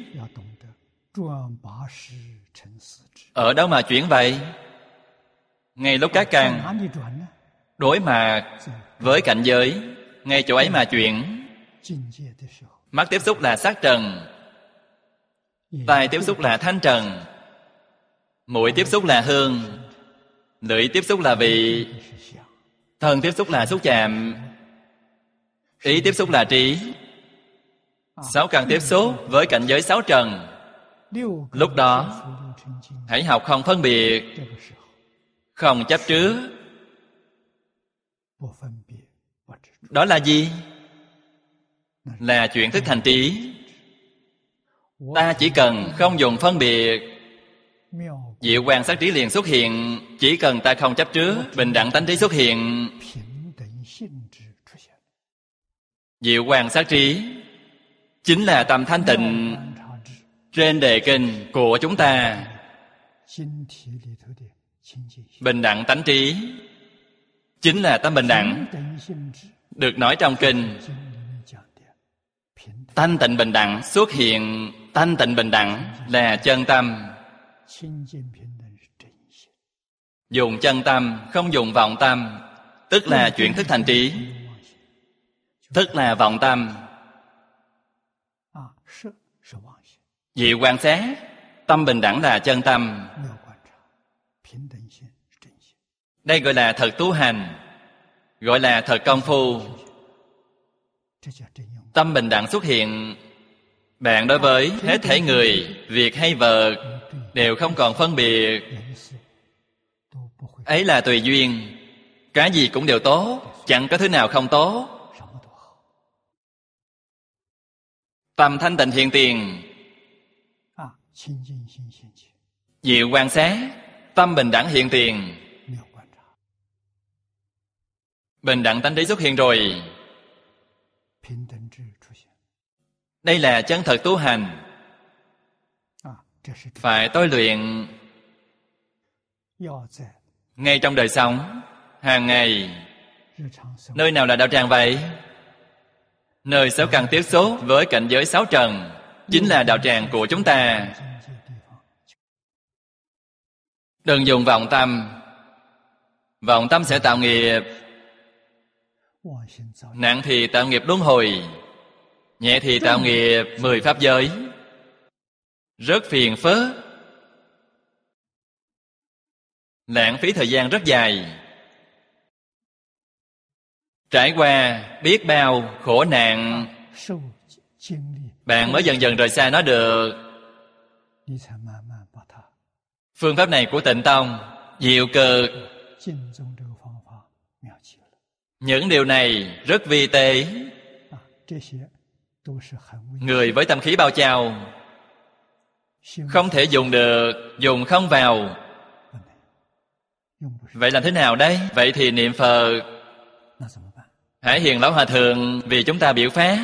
Ở đâu mà chuyển vậy? Ngay lúc các căn đối mặt với cảnh giới, ngay chỗ ấy mà chuyển. Mắt tiếp xúc là sắc trần, tai tiếp xúc là thanh trần, mũi tiếp xúc là hương, lưỡi tiếp xúc là vị, thân tiếp xúc là xúc chạm, ý tiếp xúc là trí. 6 căn tiếp xúc với cảnh giới 6 trần. Lúc đó hãy học không phân biệt, không chấp trước. Đó là gì? Là chuyển thức thành trí. Ta chỉ cần không dùng phân biệt, diệu quan sát trí liền xuất hiện. Chỉ cần ta không chấp trước, bình đẳng tánh trí xuất hiện. Diệu quan sát trí chính là tâm thanh tịnh trên đề kinh của chúng ta. Bình đẳng tánh trí chính là tâm bình đẳng, được nói trong kinh. Thanh tịnh bình đẳng xuất hiện. Thanh tịnh bình đẳng là chân tâm. Dùng chân tâm, không dùng vọng tâm, tức là chuyển thức thành trí. Thức là vọng tâm. Diệu quan sát, tâm bình đẳng là chân tâm. Đây gọi là thật tu hành, gọi là thật công phu. Tâm bình đẳng xuất hiện, bạn đối với hết thảy người, việc hay vật đều không còn phân biệt. Ấy là tùy duyên. Cái gì cũng đều tốt, chẳng có thứ nào không tốt. Tâm thanh tịnh hiện tiền. Diệu quan sát, tâm bình đẳng hiện tiền. Bình đẳng tánh trí xuất hiện rồi. Đây là chân thật tu hành. Phải tôi luyện ngay trong đời sống hàng ngày. Nơi nào là đạo tràng vậy? Nơi 6 căn tiếp xúc với cảnh giới 6 trần chính là đạo tràng của chúng ta. Đừng dùng vọng tâm. Vọng tâm sẽ tạo nghiệp. Nặng thì tạo nghiệp luân hồi, nhẹ thì tạo nghiệp 10 pháp giới. Rất phiền phức. lãng phí thời gian rất dài. Trải qua biết bao khổ nạn, bạn mới dần dần rời xa nó được. Phương pháp này của Tịnh Tông diệu cực. Những điều này rất vi tế. Người với tâm khí bao trao không thể dùng được, dùng không vào. Vậy làm thế nào đây? Vậy thì niệm Phật. Hải Hiền Lão Hòa Thượng vì chúng ta biểu pháp.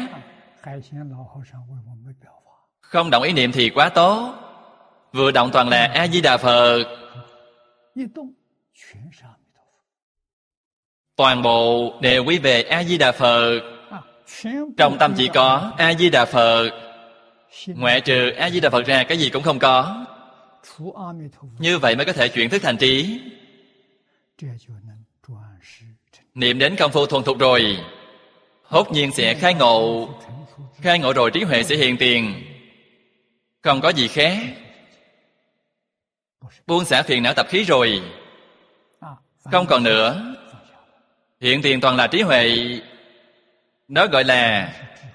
Không động ý niệm thì quá tốt. Vừa động toàn là A-di-đà Phật. Toàn bộ đều quy về A-di-đà Phật. Trong tâm chỉ có A-di-đà Phật. Ngoại trừ A-di-đà Phật ra cái gì cũng không có. Như vậy mới có thể chuyển thức thành trí. Niệm đến công phu thuần thục rồi, hốt nhiên sẽ khai ngộ. Khai ngộ rồi trí huệ sẽ hiện tiền. Không có gì khác. Buông xả phiền não tập khí rồi, không còn nữa. Hiện tiền toàn là trí huệ. Đó gọi là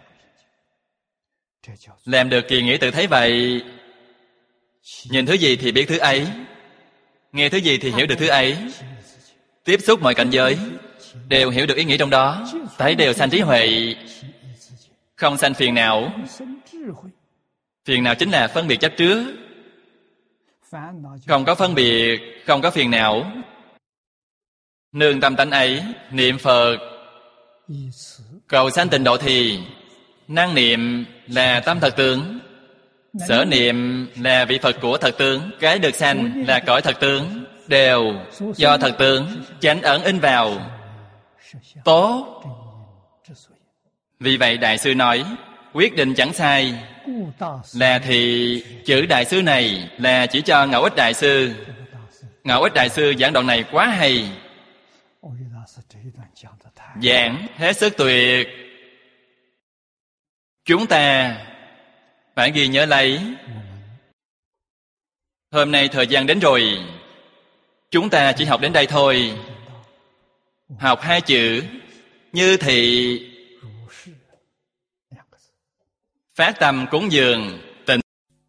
làm được kỳ nghĩa tự thấy vậy. Nhìn thứ gì thì biết thứ ấy, nghe thứ gì thì hiểu được thứ ấy. Tiếp xúc mọi cảnh giới đều hiểu được ý nghĩa trong đó, thấy đều sanh trí huệ, không sanh phiền não. Phiền não chính là phân biệt chấp trước. Không có phân biệt, không có phiền não. Nương tâm tánh ấy, niệm Phật cầu sanh tịnh độ thì năng niệm là tâm thật tướng, sở niệm là vị Phật của thật tướng, cái được sanh là cõi thật tướng, đều do thật tướng chánh ẩn in vào. Tốt. Vì vậy Đại sư nói quyết định chẳng sai. Là thì chữ Đại sư này là chỉ cho Ngẫu Ích Đại sư. Ngẫu Ích Đại sư giảng đoạn này quá hay, giảng hết sức tuyệt. Chúng ta phải ghi nhớ lấy. Hôm nay thời gian đến rồi, chúng ta chỉ học đến đây thôi. Học hai chữ như thị, phát tâm cúng dường tịnh.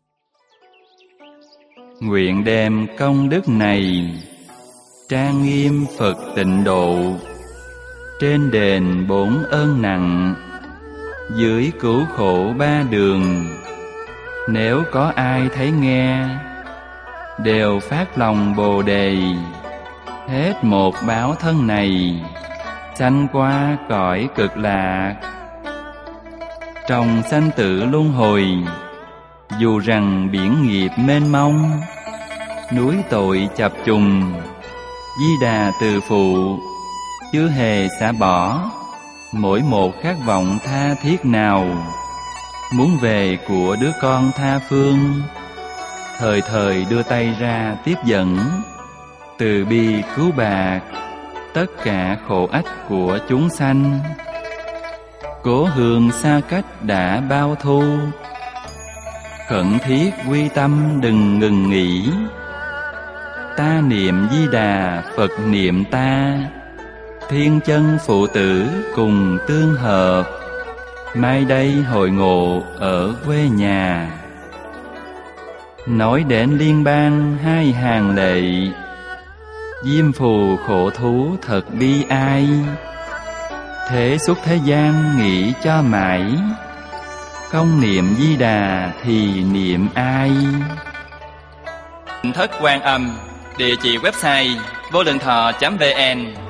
Nguyện đem công đức này trang nghiêm Phật tịnh độ, trên đền bốn ơn nặng, dưới cứu khổ ba đường. Nếu có ai thấy nghe, đều phát lòng Bồ Đề, hết một báo thân này, sanh qua cõi cực lạc. Trong sanh tử luân hồi, dù rằng biển nghiệp mênh mông, núi tội chập trùng, Di Đà từ phụ chưa hề xả bỏ mỗi một khát vọng tha thiết nào. Muốn về của đứa con tha phương, thời thời đưa tay ra tiếp dẫn, từ bi cứu bạc tất cả khổ ách của chúng sanh. Cố hương xa cách đã bao thu, khẩn thiết quy tâm đừng ngừng nghỉ. Ta niệm Di Đà, Phật niệm ta, thiên chân phụ tử cùng tương hợp. Mai đây hội ngộ ở quê nhà, nói đến liên bang hai hàng lệ. Diêm phù khổ thú thật bi ai, thế xuất thế gian nghĩ cho mãi. Không niệm Di Đà thì niệm ai? Thất Quan Âm, địa chỉ website vô lượng thọ.vn.